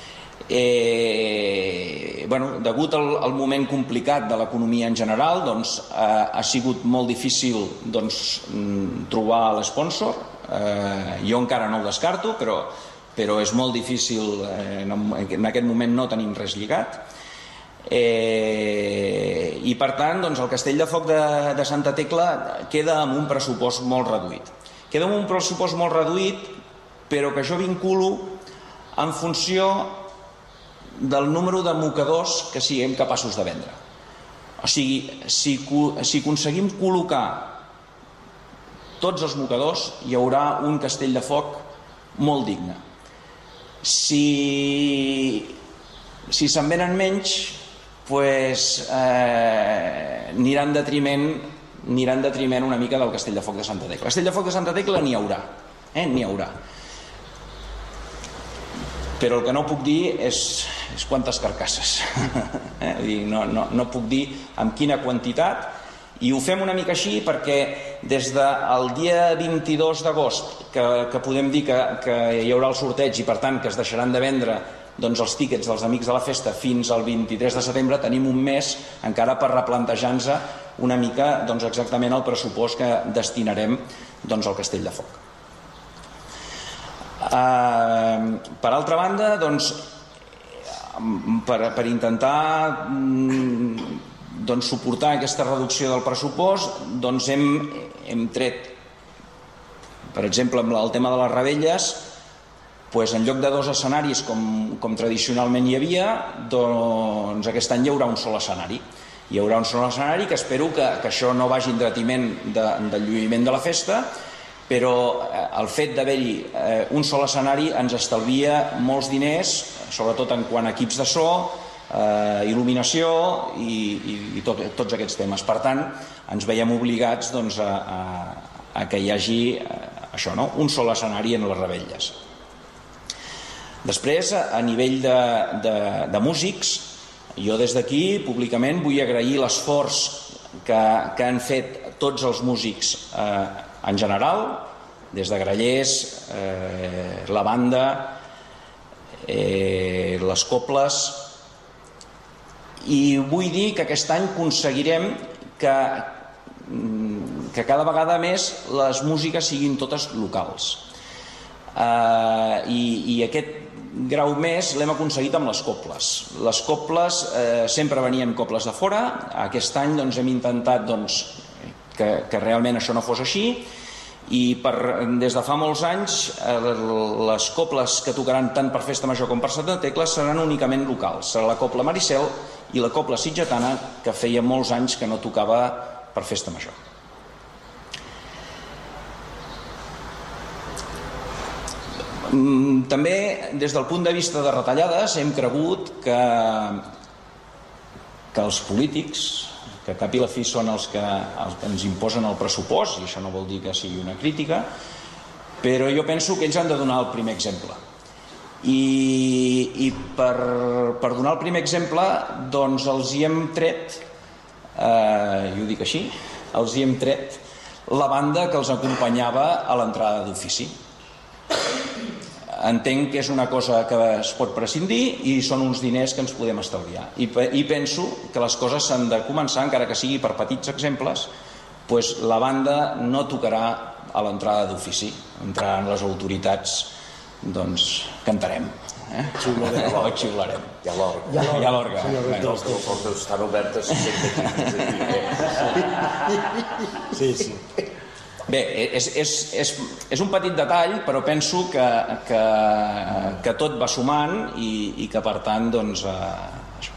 Degut al moment complicat de l'economia en general, ha sigut molt difícil trobar l'sponsor. Jo encara no ho descarto, però és molt difícil, en aquest moment no tenim res lligat. I per tant el Castell de Foc de Santa Tecla queda amb un pressupost molt reduït. Queda amb un pressupost molt reduït, però que jo vinculo en funció del número de mocadors que siguem capaços de vendre. O sigui, si aconseguim col·locar tots els mocadors, hi haurà un Castell de Foc molt digne. Si se'n venen menys, anirà en detriment una mica del Castell de Foc de Santa Tecla. Castell de Foc de Santa Tecla n'hi haurà, n'hi haurà. Però el que no puc dir és quantes carcasses. No puc dir amb quina quantitat, i ho fem una mica així perquè des del dia 22 d'agost, que podem dir que hi haurà el sorteig i per tant que es deixaran de vendre els tíquets dels amics de la festa fins al 23 de setembre, tenim un mes encara per replantejar-nos una mica exactament el pressupost que destinarem al Castell de Foc. Per altra banda, per intentar suportar aquesta reducció del pressupost, hem tret, per exemple, amb el tema de les revetlles, en lloc de 2 escenaris com tradicionalment hi havia, aquest any hi haurà un sol escenari. Hi haurà un sol escenari que espero que això no vagi en detriment del lluïment de la festa, però el fet d'haver-hi un sol escenari ens estalvia molts diners, sobretot en quant a equips de so, il·luminació i tots aquests temes. Per tant, ens veiem obligats a que hi hagi un sol escenari en les revetlles. Després, a nivell de músics, jo des d'aquí públicament vull agrair l'esforç que han fet tots els músics en general, des de grallers, la banda, les cobles, i vull dir que aquest any aconseguirem que cada vegada més les músiques siguin totes locals. I aquest grau més l'hem aconseguit amb les cobles. Les cobles sempre venien cobles de fora. Aquest any hem intentat que realment això no fos així, i des de fa molts anys les cobles que tocaran tant per Festa Major com per Santa Tecla seran únicament locals. Serà la Cobla Maricel i la Cobla Sitgetana, que feia molts anys que no tocava per Festa Major. També, des del punt de vista de retallades, hem cregut que els polítics, que cap i la fi són els que ens imposen el pressupost, i això no vol dir que sigui una crítica, però jo penso que ells han de donar el primer exemple. I per donar el primer exemple, doncs els hi hem tret, i ho dic així, els hi hem tret la banda que els acompanyava a l'entrada d'ofici. Entenc que és una cosa que es pot prescindir i són uns diners que ens podem estalviar. I penso que les coses s'han de començar, encara que sigui per petits exemples, doncs la banda no tocarà a l'entrada d'ofici. Entraran les autoritats, doncs cantarem. Xiularem. Hi ha l'orga. Les portes estan obertes. Sí. Bé, és un petit detall, però penso que tot va sumant i que, per tant, doncs, això.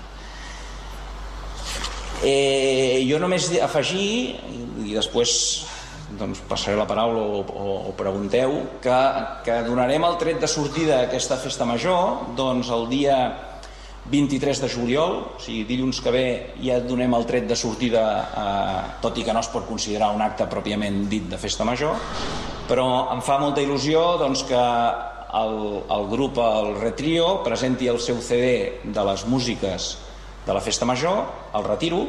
Jo només afegir, i després doncs, passaré la paraula o pregunteu, que donarem el tret de sortida a aquesta Festa Major doncs, el dia 23 de juliol, o sigui, dilluns que ve ja donem el tret de sortida, tot i que no es pot considerar un acte pròpiament dit de Festa Major, però em fa molta il·lusió doncs, que el grup, el Retrio, presenti el seu CD de les músiques de la Festa Major, el Retiro,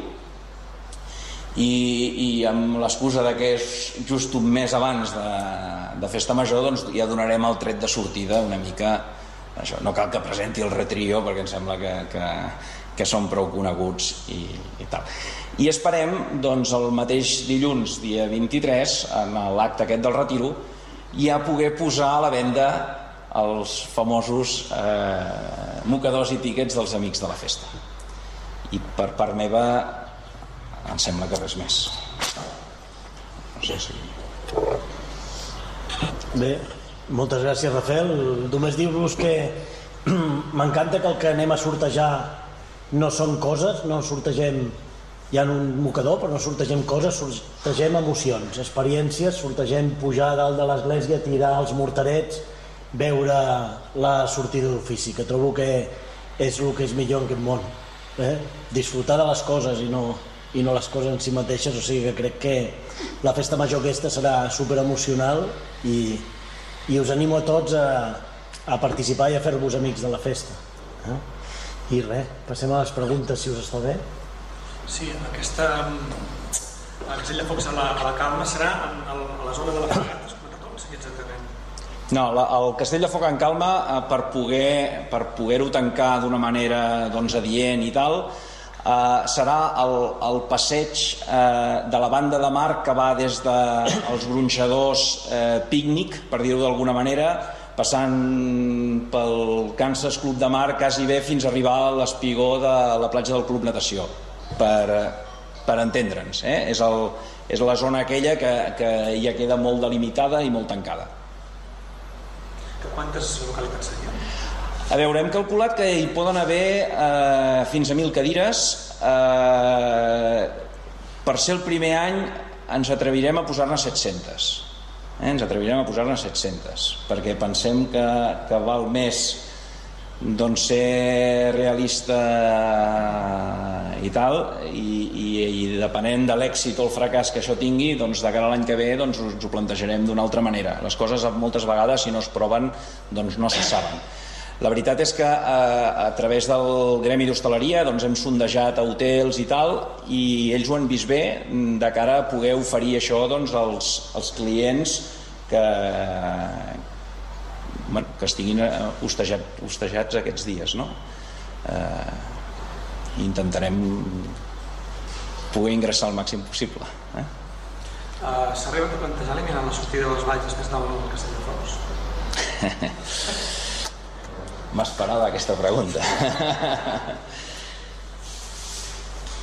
i amb l'excusa que és just un mes abans de Festa Major, doncs ja donarem el tret de sortida una mica. Això, no cal que presenti el Retrio perquè em sembla que són prou coneguts i tal. I esperem doncs, el mateix dilluns, dia 23, en l'acte aquest del Retiro, ja poder posar a la venda els famosos mocadors i tíquets dels amics de la festa. I per part meva em sembla que res més. No sé si... Bé, moltes gràcies, Rafael. Només dir-vos que m'encanta que el que anem a sortejar no són coses, no sortegem ja en un mocador, però no sortegem coses, sortegem emocions, experiències, sortegem pujar dalt de l'església, tirar els morterets, veure la sortida d'ofici, que trobo que és el que és millor en aquest món, disfrutar de les coses i no les coses en si mateixes. O sigui que crec que la festa major aquesta serà superemocional i us animo a tots a participar i a fer-vos amics de la festa. I res, passem a les preguntes, si us està bé. Sí, aquesta Castell de Focs a la Calma serà a la zona de la Fragata, sí, exactament. No, el Castell de Foc en Calma, per poder-ho tancar d'una manera doncs, adient i tal, serà el passeig de la banda de mar que va des dels gronxadors Pícnic, per dir-ho d'alguna manera, passant pel Kansas Club de Mar quasi bé fins a arribar a l'espigó de la platja del Club Natació, per entendre'ns. És la zona aquella que ja queda molt delimitada i molt tancada. Quantes localitats serien? A veure, hem calculat que hi poden haver fins a 1.000 cadires. Per ser el primer any ens atrevirem a posar-ne 700. Ens atrevirem a posar-ne 700, perquè pensem que val més doncs, ser realista i tal, i depenent de l'èxit o el fracàs que això tingui, doncs, de cara a l'any que ve doncs, ens ho plantejarem d'una altra manera. Les coses moltes vegades, si no es proven, doncs no se saben. La veritat és que a través del gremi d'hostaleria doncs, hem sondejat a hotels i tal, i ells ho han vist bé de cara a poder oferir això doncs, als clients que estiguin hostejats aquests dies, no? Intentarem poder ingressar el màxim possible. S'ha arribat a plantejar eliminar la sortida de les valls després del Castell de Focs? M'esperava aquesta pregunta.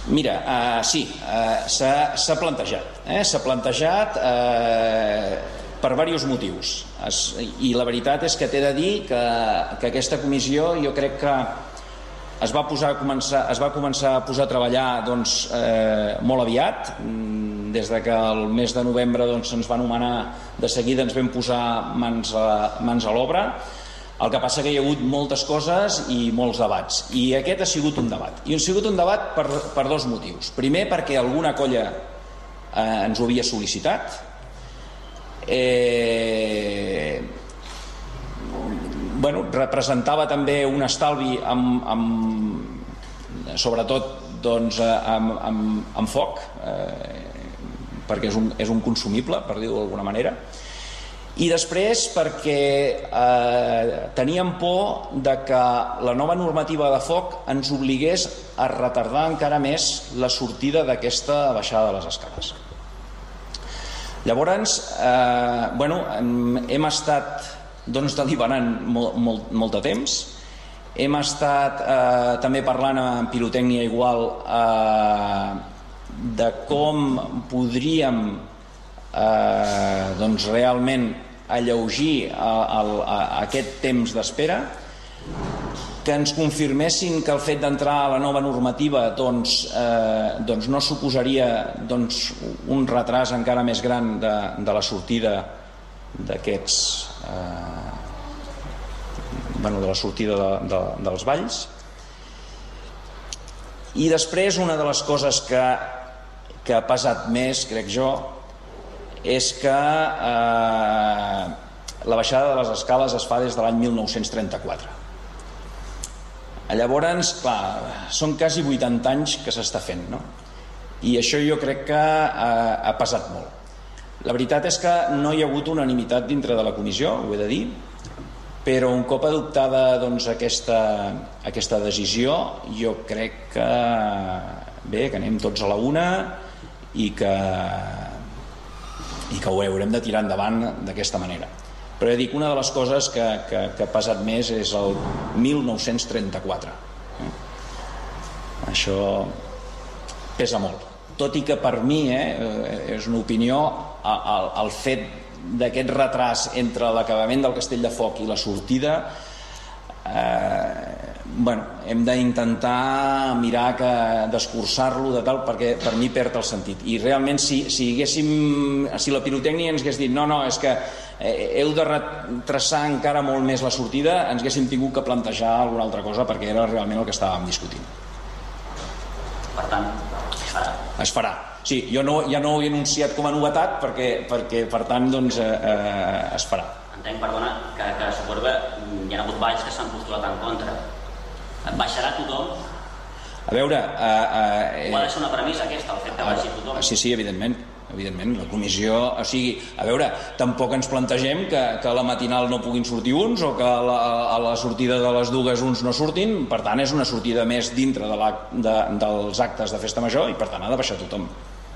Mira, sí, s'ha plantejat. S'ha plantejat, per diversos motius. I la veritat és que t'he de dir que aquesta comissió jo crec que es va començar a posar a treballar molt aviat. Des de que el mes de novembre se'ns va anomenar, de seguida ens vam posar mans a l'obra. El que passa que hi ha hagut moltes coses i molts debats, i aquest ha sigut un debat. I ha sigut un debat per dos motius. Primer, perquè alguna colla ens ho havia sol·licitat. Representava també un estalvi sobretot amb foc, perquè és un consumible, per dir-ho d'alguna manera, i després perquè teníem por de que la nova normativa de foc ens obligués a retardar encara més la sortida d'aquesta baixada de les escales. Llavors, hem estat deliberant molt de temps. Hem estat també parlant amb Pirotècnia Igual de com podríem realment alleugir aquest temps d'espera, que ens confirmessin que el fet d'entrar a la nova normativa no suposaria un retras encara més gran de la sortida de la sortida dels balls. I després, una de les coses que ha pesat més, crec jo, és que la baixada de les escales es fa des de l'any 1934. Llavors, clar, són quasi 80 anys que s'està fent, no? I això jo crec que ha pesat molt. La veritat és que no hi ha hagut unanimitat dintre de la comissió, ho he de dir, però un cop adoptada aquesta decisió, jo crec que anem tots a la una i que ho haurem de tirar endavant d'aquesta manera. Però ja dic, una de les coses que ha pesat més és el 1934. Això pesa molt. Tot i que per mi, és una opinió, el fet d'aquest retras entre l'acabament del Castell de Foc i la sortida, hem d'intentar mirar d'escurçar-lo de tal, perquè per mi perd el sentit. I realment si la pirotècnia ens hagués dit no, és que heu de retrasar encara molt més la sortida, ens haguéssim tingut que plantejar alguna altra cosa, perquè era realment el que estàvem discutint. Per tant, es farà. Sí, jo ja no ho he anunciat com a novetat perquè per tant, es farà. Entenc, perdona, que suposo que hi ha hagut balls que s'han postulat en contra. Baixarà tothom? A veure... O ha de ser una premissa aquesta, el fet que baixi tothom? Sí, evidentment, la comissió... O sigui, a veure, tampoc ens plantegem que a la matinal no puguin sortir uns o que a la sortida de les dues uns no surtin. Per tant, és una sortida més dintre dels actes de festa major i per tant ha de baixar tothom.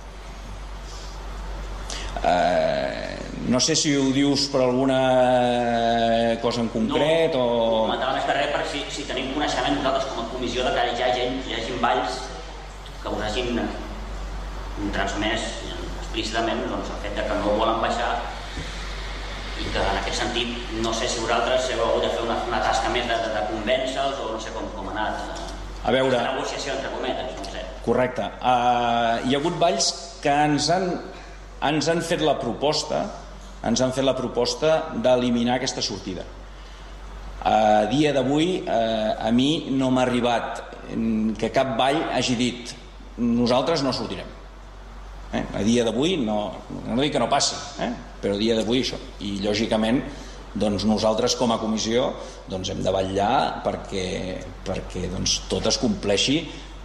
No sé si ho dius per alguna cosa en concret o... No, comentava més que res perquè si tenim coneixement nosaltres com a comissió de que hi hagi balls que us hagin transmès explícitament el fet que no volen baixar i que en aquest sentit no sé si vosaltres heu hagut de fer una tasca més de convèncer-los o no sé com ha anat a veure, aquesta negociació entre cometes, no sé. Correcte. Hi ha hagut balls que ens han fet la proposta d'eliminar aquesta sortida. A dia d'avui a mi no m'ha arribat que cap ball hagi dit nosaltres no sortirem. A dia d'avui no dic que no passi, però a dia d'avui això. I lògicament nosaltres com a comissió hem de vetllar perquè tot es compleixi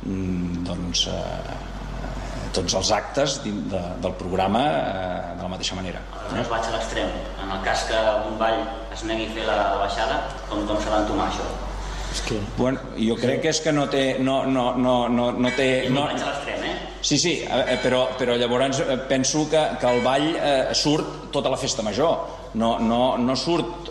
tots els actes del programa de la mateixa manera. Aleshores vaig a l'extrem. En el cas que un ball es negui a fer la baixada, com s'ha d'entomar això? Jo crec que és que no té... No té... Vaig a l'extrem, Sí, però llavors penso que el ball surt tota la festa major. No surt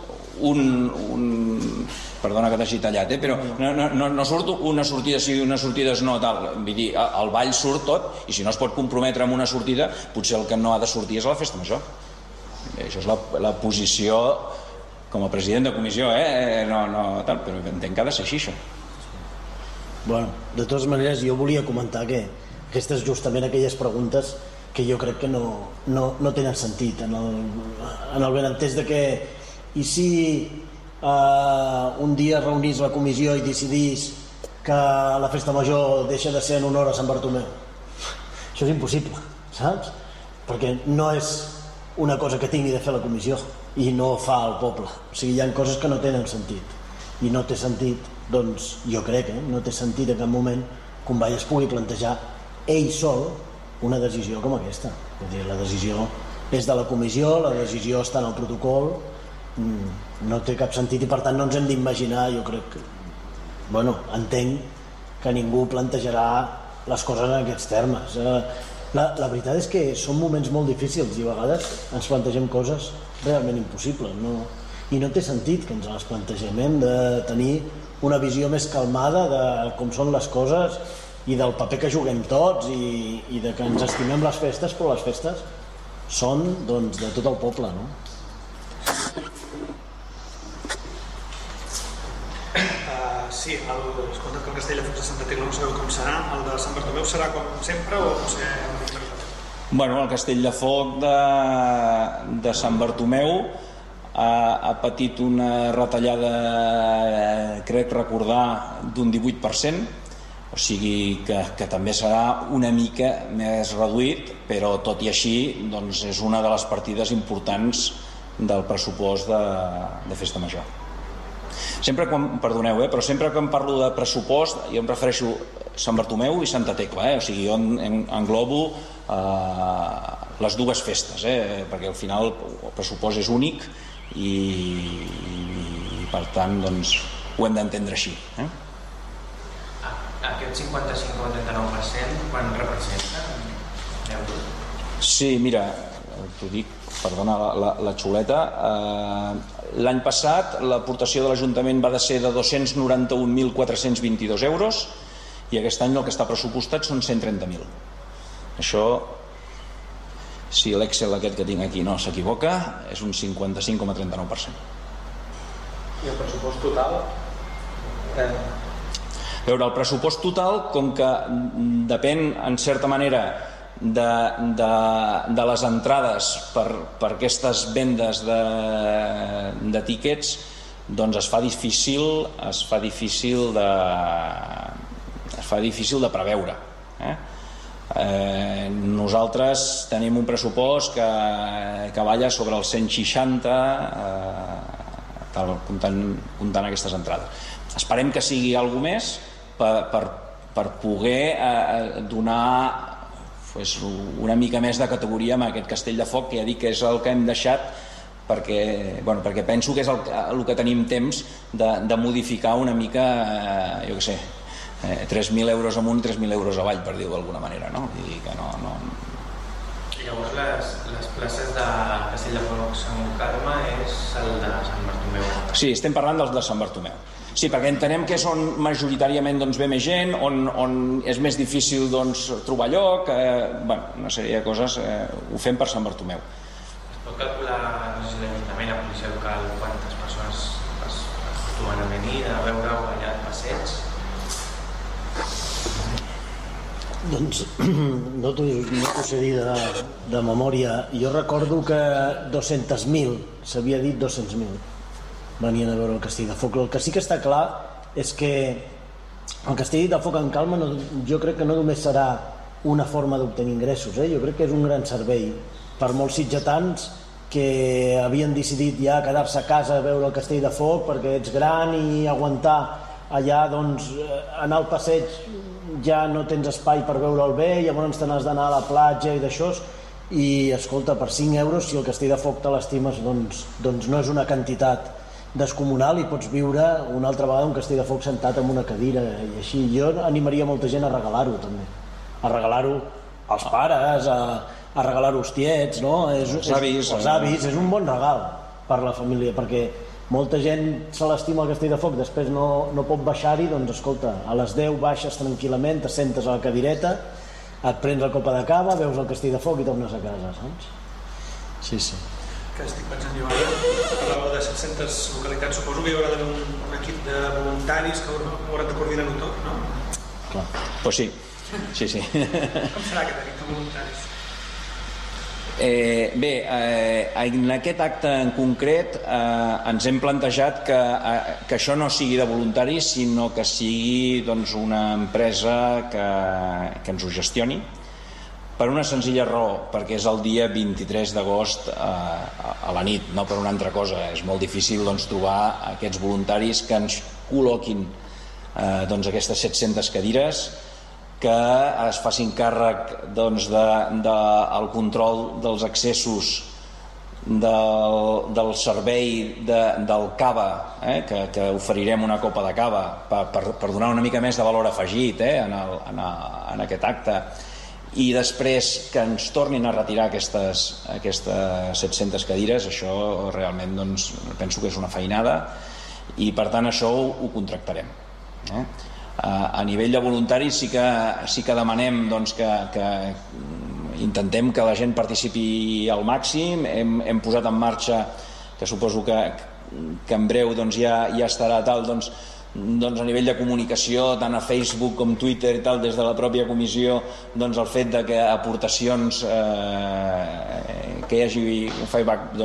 perdona que t'hagi tallat, però no surt una sortida sí i una sortida no tal. Vull dir, el ball surt tot i si no es pot comprometre amb una sortida, potser el que no ha de sortir és a la festa major. això és la posició com a president de comissió, però entenc que ha de ser així, això. Bueno, de totes maneres, jo volia comentar que aquestes justament aquelles preguntes que jo crec que no tenen sentit en el benentès de que i si un dia reunís la comissió i decidís que la festa major deixa de ser en honor a Sant Bartomeu. Això és impossible, saps? Perquè no és una cosa que tingui de fer la comissió i no fa el poble. O sigui, hi ha coses que no tenen sentit i no té sentit, doncs jo crec, no té sentit en cap moment que un ball es pugui plantejar ell sol una decisió com aquesta. Vull dir, la decisió és de la comissió, la decisió està en el protocol, no té cap sentit i per tant no ens hem d'imaginar, jo crec que, entenc que ningú plantejarà les coses en aquests termes. La veritat és que són moments molt difícils i a vegades ens plantegem coses realment impossibles, i no té sentit que ens les plantegem. Hem de tenir una visió més calmada de com són les coses i del paper que juguem tots i de que ens estimem les festes, però les festes són doncs de tot el poble, no? Sí, escolta, que el Castell de Focs de Santa Tecla no sabeu com serà, el de Sant Bartomeu serà com sempre o no sé? Bueno, el Castell de Foc de Sant Bartomeu ha patit una retallada, crec recordar, d'un 18%, o sigui que també serà una mica més reduït, però tot i així doncs és una de les partides importants del pressupost de Festa Major. Perdoneu, però sempre que em parlo de pressupost jo em refereixo a Sant Bartomeu i Santa Tecla, o sigui, jo englobo les dues festes, perquè al final el pressupost és únic i per tant doncs ho hem d'entendre així. Aquest 55,39% quan representa euros? Sí, mira, t'ho dic, perdona la xuleta, l'any passat l'aportació de l'Ajuntament va ser de 291.422 euros i aquest any el que està pressupostat són 130.000. Això, si l'Excel aquest que tinc aquí no s'equivoca, és un 55,39%. I el pressupost total? El pressupost total, com que depèn en certa manera de les entrades per aquestes vendes de tíquets, doncs es fa difícil de preveure. Nosaltres tenim un pressupost que balla sobre els 160 comptant aquestes entrades. Esperem que sigui alguna més per poder donar una mica més de categoria amb aquest Castell de Foc, que ja dic que és el que hem deixat perquè penso que és el que tenim temps de modificar una mica, jo què sé, 3.000 euros amunt, 3.000 euros avall, per dir-ho d'alguna manera, no? Vull dir que no. Llavors les places de Castell de Foc Sant Carme és el de Sant Bartomeu? Sí, estem parlant dels de Sant Bartomeu. Sí, perquè entenem que és on majoritàriament ve més gent, on és més difícil trobar lloc, una sèrie de coses ho fem per Sant Bartomeu. Es pot calcular, no sé si l'Ajuntament, la policia local, quantes persones actuen a venir a veure-ho allà al passeig? Doncs no t'ho sé dir de memòria. Jo recordo que 200.000, s'havia dit 200.000 venien a veure el Castell de Foc. El que sí que està clar és que el Castell de Foc en calma jo crec que no només serà una forma d'obtenir ingressos, jo crec que és un gran servei per molts sitgetans que havien decidit ja quedar-se a casa a veure el Castell de Foc perquè ets gran i aguantar allà, doncs anar al passeig ja no tens espai per veure'l bé, llavors te n'has d'anar a la platja i d'això, i escolta, per 5 euros si el Castell de Foc te l'estimes doncs no és una quantitat descomunal i pots viure una altra vegada un Castell de Foc sentat en una cadira i així. Jo animaria molta gent a regalar-ho també, a regalar-ho als pares, a regalar-ho als tiets, no? als avis, és un bon regal per la família, perquè molta gent se l'estima al Castell de Foc, després no pot baixar-hi, doncs escolta, a les 10 baixes tranquil·lament, t'assentes a la cadireta, et prens la copa de cava, veus el Castell de Foc i tornes a casa, saps? Sí. que estic pensant jo ara, parlàveu de 700 localitats, suposo que hi haurà d'haver un equip de voluntaris que hauran de coordinar-ho tot, no? Clar, doncs sí. Com serà aquest equip de voluntaris? Bé, en aquest acte en concret ens hem plantejat que això no sigui de voluntaris, sinó que sigui una empresa que ens ho gestioni, per una senzilla raó, perquè és el dia 23 d'agost a la nit, no per una altra cosa. És molt difícil trobar aquests voluntaris que ens col·loquin aquestes 700 cadires, que es facin càrrec del control dels accessos del servei del cava, que oferirem una copa de cava per donar una mica més de valor afegit en aquest acte, i després que ens tornin a retirar aquestes 700 cadires. Això realment penso que és una feinada, i per tant això ho contractarem. A nivell de voluntaris sí que demanem que intentem que la gent participi al màxim. Hem posat en marxa, que suposo que en breu ja estarà tal, a nivell de comunicació tant a Facebook com Twitter i tal, des de la pròpia comissió, el fet de que aportacions, que hi hagi un feedback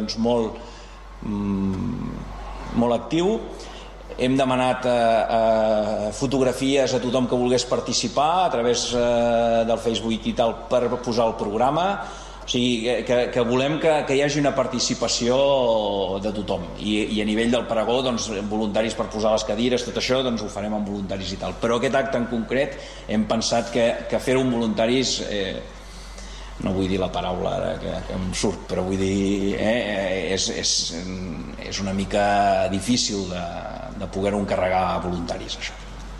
molt actiu. Hem demanat fotografies a tothom que volgués participar a través del Facebook i tal, per posar el programa. O sigui, que volem que hi hagi una participació de tothom, i a nivell del pregó, voluntaris per posar les cadires, tot això ho farem amb voluntaris i tal. Però aquest acte en concret hem pensat que fer-ho amb voluntaris, no vull dir la paraula ara que em surt, però vull dir és una mica difícil de poder-ho encarregar a voluntaris, això.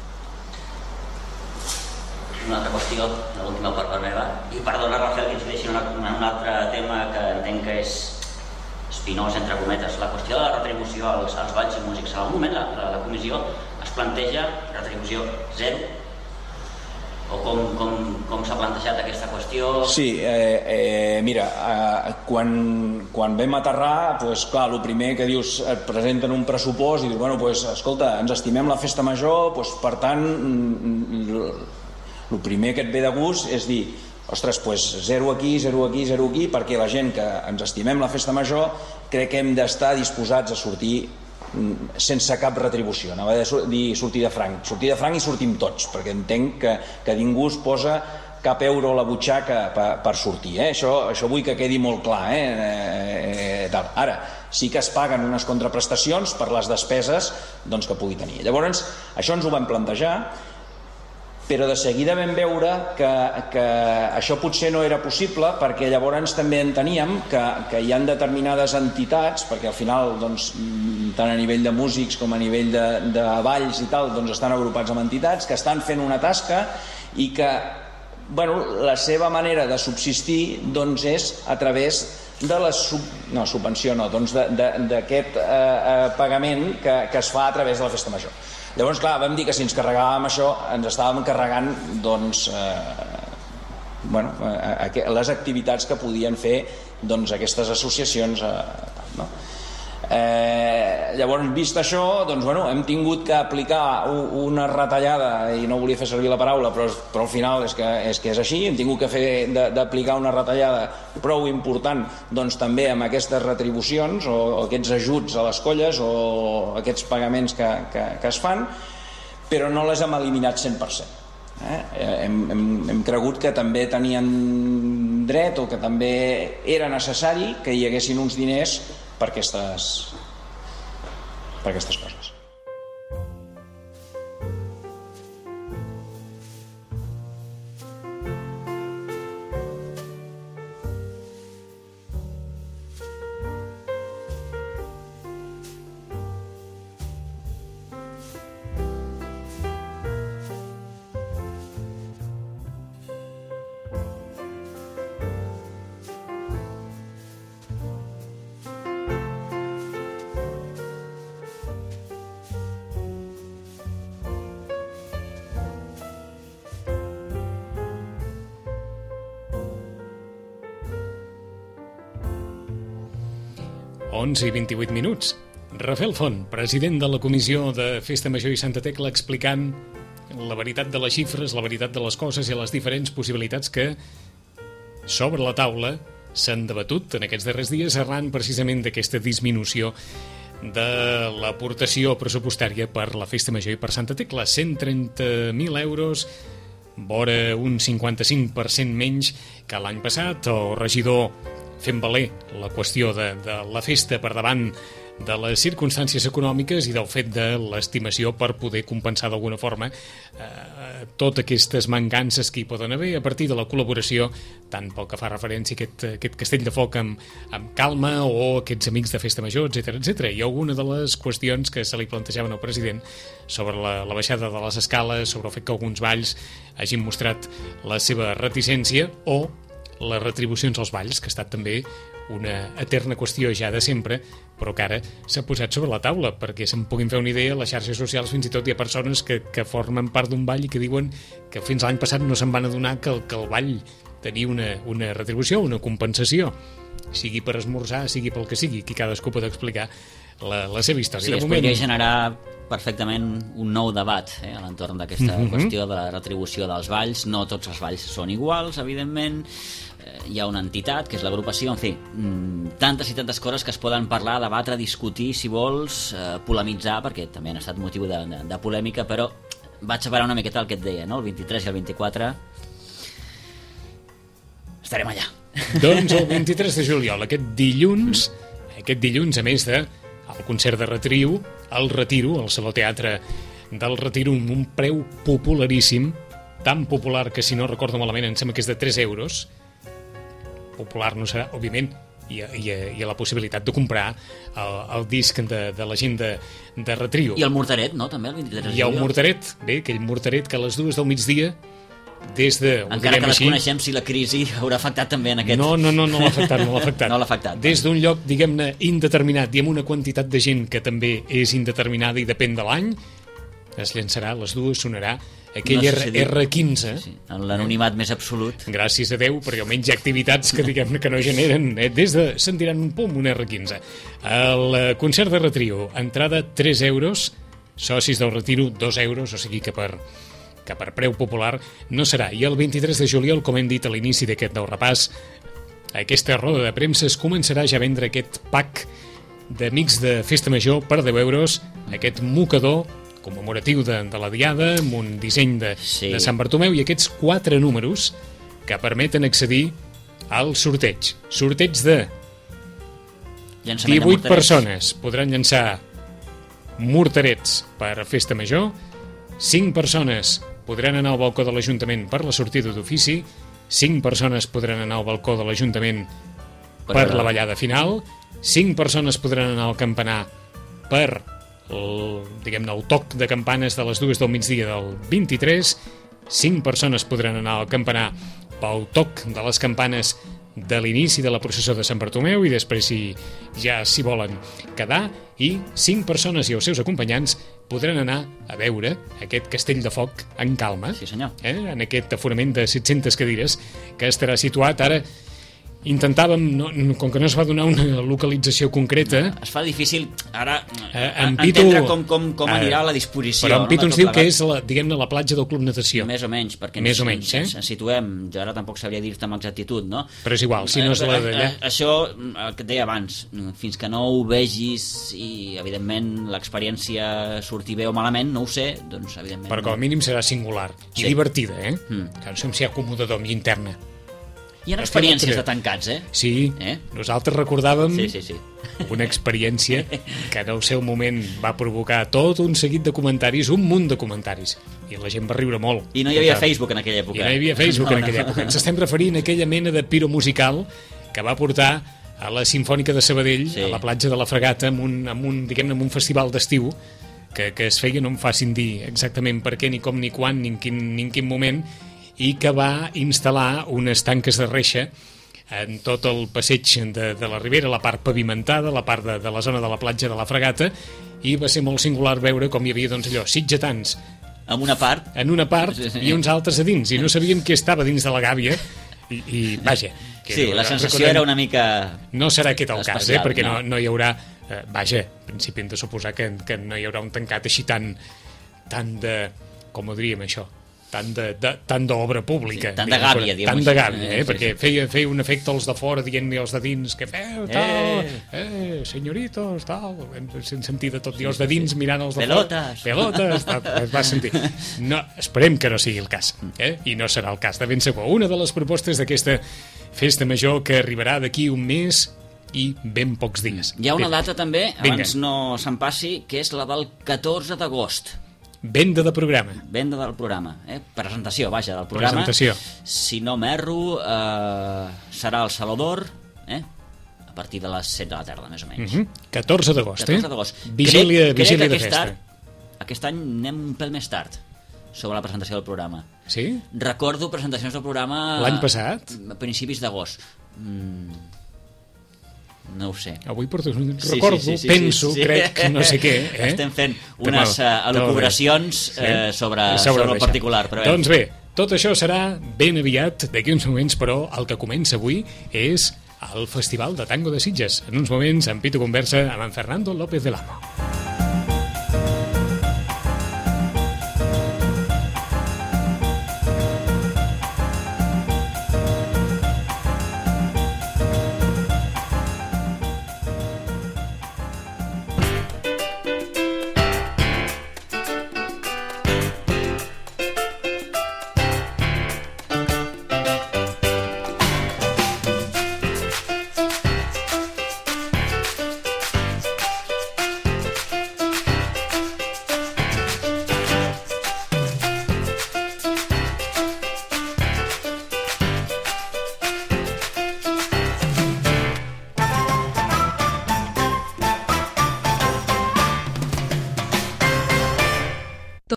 Una altra qüestió, l'última per part meva, i perdona, Rafael, que incideixi en un altre tema que entenc que és espinós, entre cometes, la qüestió de la retribució als balls i músics. En algun moment la comissió es planteja retribució zero, o com s'ha plantejat aquesta qüestió? Sí, mira, quan vam aterrar, clar, el primer que dius, et presenten un pressupost i dius, bueno, escolta, ens estimem la festa major, per tant, el primer que et ve de gust és dir, ostres, zero aquí, zero aquí, zero aquí, perquè la gent que ens estimem la festa major crec que hem d'estar disposats a sortir sense cap retribució. Anava a dir sortir de franc i sortim tots, perquè entenc que ningú es posa cap euro a la butxaca per sortir. Això vull que quedi molt clar. Ara, sí que es paguen unes contraprestacions per les despeses que pugui tenir. Llavors, això ens ho vam plantejar, però de seguida vam veure que això potser no era possible, perquè llavors també enteníem que hi ha determinades entitats, perquè al final tant a nivell de músics com a nivell de balls i tal, estan agrupats amb entitats que estan fent una tasca i que la seva manera de subsistir és a través de la subvenció, d'aquest pagament que es fa a través de la festa major. Llavors, clar, vam dir que si ens carregàvem això, ens estàvem carregant les activitats que podien fer aquestes associacions. Llavors, vist això, hem tingut que aplicar una retallada, i no volia fer servir la paraula, però al final és que és així. Hem tingut que d'aplicar una retallada prou important també amb aquestes retribucions o aquests ajuts a les colles o aquests pagaments que es fan, però no les hem eliminat 100%. Hem cregut que també tenien dret o que també era necessari que hi haguessin uns diners per aquestes coses. 11:28. Rafael Font, president de la Comissió de Festa Major i Santa Tecla, explicant la veritat de les xifres, la veritat de les coses i les diferents possibilitats que sobre la taula s'han debatut en aquests darrers dies arran precisament d'aquesta disminució de l'aportació pressupostària per la Festa Major i per Santa Tecla. 130.000 euros, vora un 55% menys que l'any passat. El regidor fent valer la qüestió de la festa per davant de les circumstàncies econòmiques i del fet de l'estimació per poder compensar d'alguna forma totes aquestes mancances que hi poden haver a partir de la col·laboració, tant pel que fa referència a aquest castell de foc amb calma o aquests amics de Festa Major, etc. I alguna de les qüestions que se li plantejaven al president sobre la baixada de les escales, sobre el fet que alguns balls hagin mostrat la seva reticència o les retribucions als balls, que ha estat també una eterna qüestió ja de sempre, però que ara s'ha posat sobre la taula, perquè se'n puguin fer una idea, a les xarxes socials fins i tot hi ha persones que formen part d'un ball i que diuen que fins l'any passat no se'n van adonar que el ball tenia una retribució, una compensació, sigui per esmorzar, sigui pel que sigui, que cadascú pot explicar la seva història. Sí, es podria generar perfectament un nou debat a l'entorn d'aquesta qüestió de la retribució dels balls. No tots els balls són iguals, evidentment. Hi ha una entitat, que és l'agrupació, en fi, tantes i tantes coses que es poden parlar, debatre, discutir, si vols, polemitzar, perquè també han estat motiu de polèmica, però vaig a parar una miqueta el que et deia, no? El 23 i el 24 estarem allà. Doncs el 23 de juliol, aquest dilluns, a més de el concert de Retiro, al Saló Teatre del Retiro, amb un preu popularíssim, tan popular que, si no recordo malament, em sembla que és de 3 euros. Popular no serà, òbviament, hi ha la possibilitat de comprar el disc de la gent de Retiro. I el mortaret, no?, també, el 23 de juliol. I el mortaret, bé, aquell mortaret que a les 2 del migdia, des de... Encara que desconeixem si la crisi haurà afectat també en aquest... No l'ha afectat. No l'ha afectat. Des d'un lloc, diguem-ne, indeterminat i amb una quantitat de gent que també és indeterminada i depèn de l'any, es llançarà, a les 2 sonarà aquell R15. Sí, en l'anonimat més absolut. Gràcies a Déu, perquè almenys hi ha activitats que diguem-ne que no generen. Des de sentiran un pum, un R15. El concert de Retiro, entrada 3 euros, socis del Retiro 2 euros, o sigui que per preu popular no serà. I el 23 de juliol, com hem dit a l'inici d'aquest nou repàs, aquesta roda de premsa es començarà ja a vendre aquest pack d'amics de Festa Major per 10 euros, aquest mocador commemoratiu de la Diada, amb un disseny de Sant Bartomeu, i aquests 4 números que permeten accedir al sorteig. Sorteig de 18 persones podran llançar morterets per Festa Major, 5 persones podran anar al balcó de l'Ajuntament per la sortida d'ofici, 5 persones podran anar al balcó de l'Ajuntament per la ballada final, 5 persones podran anar al campanar per el toc de campanes de les 2 del migdia del 23, 5 persones podran anar al campanar pel toc de les campanes de l'inici de la processó de Sant Bartomeu i després, si ja s'hi volen quedar, i 5 persones i els seus acompanyants podran anar a veure aquest castell de foc en calma, en aquest aforament de 700 cadires que estarà situat ara. Intentàvem, com que no es va donar una localització concreta... Es fa difícil ara entendre com anirà la disposició. Però en Pitu ens diu que és, diguem-ne, la platja del Club Natació. Més o menys, perquè ens situem, jo ara tampoc sabria dir-te amb exactitud, no? Però és igual, si no és la d'allà... Això, el que et deia abans, fins que no ho vegis i, evidentment, l'experiència surti bé o malament, no ho sé, doncs, evidentment... Però com a mínim serà singular i divertida, Que no sé si hi ha acomodador amb llinterna. Hi ha experiències de tancats, Sí, nosaltres recordàvem sí. una experiència que en el seu moment va provocar tot un seguit de comentaris, un munt de comentaris, i la gent va riure molt. I no hi havia Facebook en aquella època. I no hi havia Facebook en aquella època. Ens estem referint a aquella mena de piro musical que va portar a la Simfònica de Sabadell, a la platja de la Fregata, amb un festival d'estiu que es feia, no em facin dir exactament per què, ni com, ni quan, ni en quin moment, i que va instal·lar unes tanques de reixa en tot el passeig de la Ribera, la part pavimentada, la part de la zona de la platja de la Fregata, i va ser molt singular veure com hi havia, doncs, allò, sitgetans en una part i uns altres a dins, i no sabíem qui estava dins de la gàbia, I vaja... Sí, la sensació era una mica... No serà aquest el cas, perquè no. No hi haurà... Vaja, en principi hem de suposar que no hi haurà un tancat així tan de... Com ho diríem, això? Tant d'obra pública. Sí, tant de gàbia, diguem. Tant de gàbia, perquè feia un efecte els de fora dient-li als de dins que feu, tal, senyoritos, tal, sense sentir de tot, i els de dins mirant els de fora. Pelotes, tal, es va sentir. No, esperem que no sigui el cas, i no serà el cas, de ben segur. Una de les propostes d'aquesta festa major que arribarà d'aquí un mes i ben pocs dies. Hi ha una data també, abans no se'n passi, que és la del 14 d'agost. Venda de programa. Venda del programa. Presentació, vaja, del programa. Presentació. Si no m'erro, serà al Saló d'Or, a partir de les 7 de la tarda, més o menys. 14 d'agost, 14 d'agost. Vigília crec de festa. Aquest any anem un pèl més tard sobre la presentació del programa. Sí? Recordo presentacions del programa... L'any passat? A principis d'agost. No ho sé. Avui porto un recordo, penso, crec, no sé què. Estem fent unes elucubracions sobre el particular. Però doncs bé, tot això serà ben aviat, d'aquí uns moments, però el que comença avui és el Festival de Tango de Sitges. En uns moments, en Pitu conversa amb en Fernando López del Amo.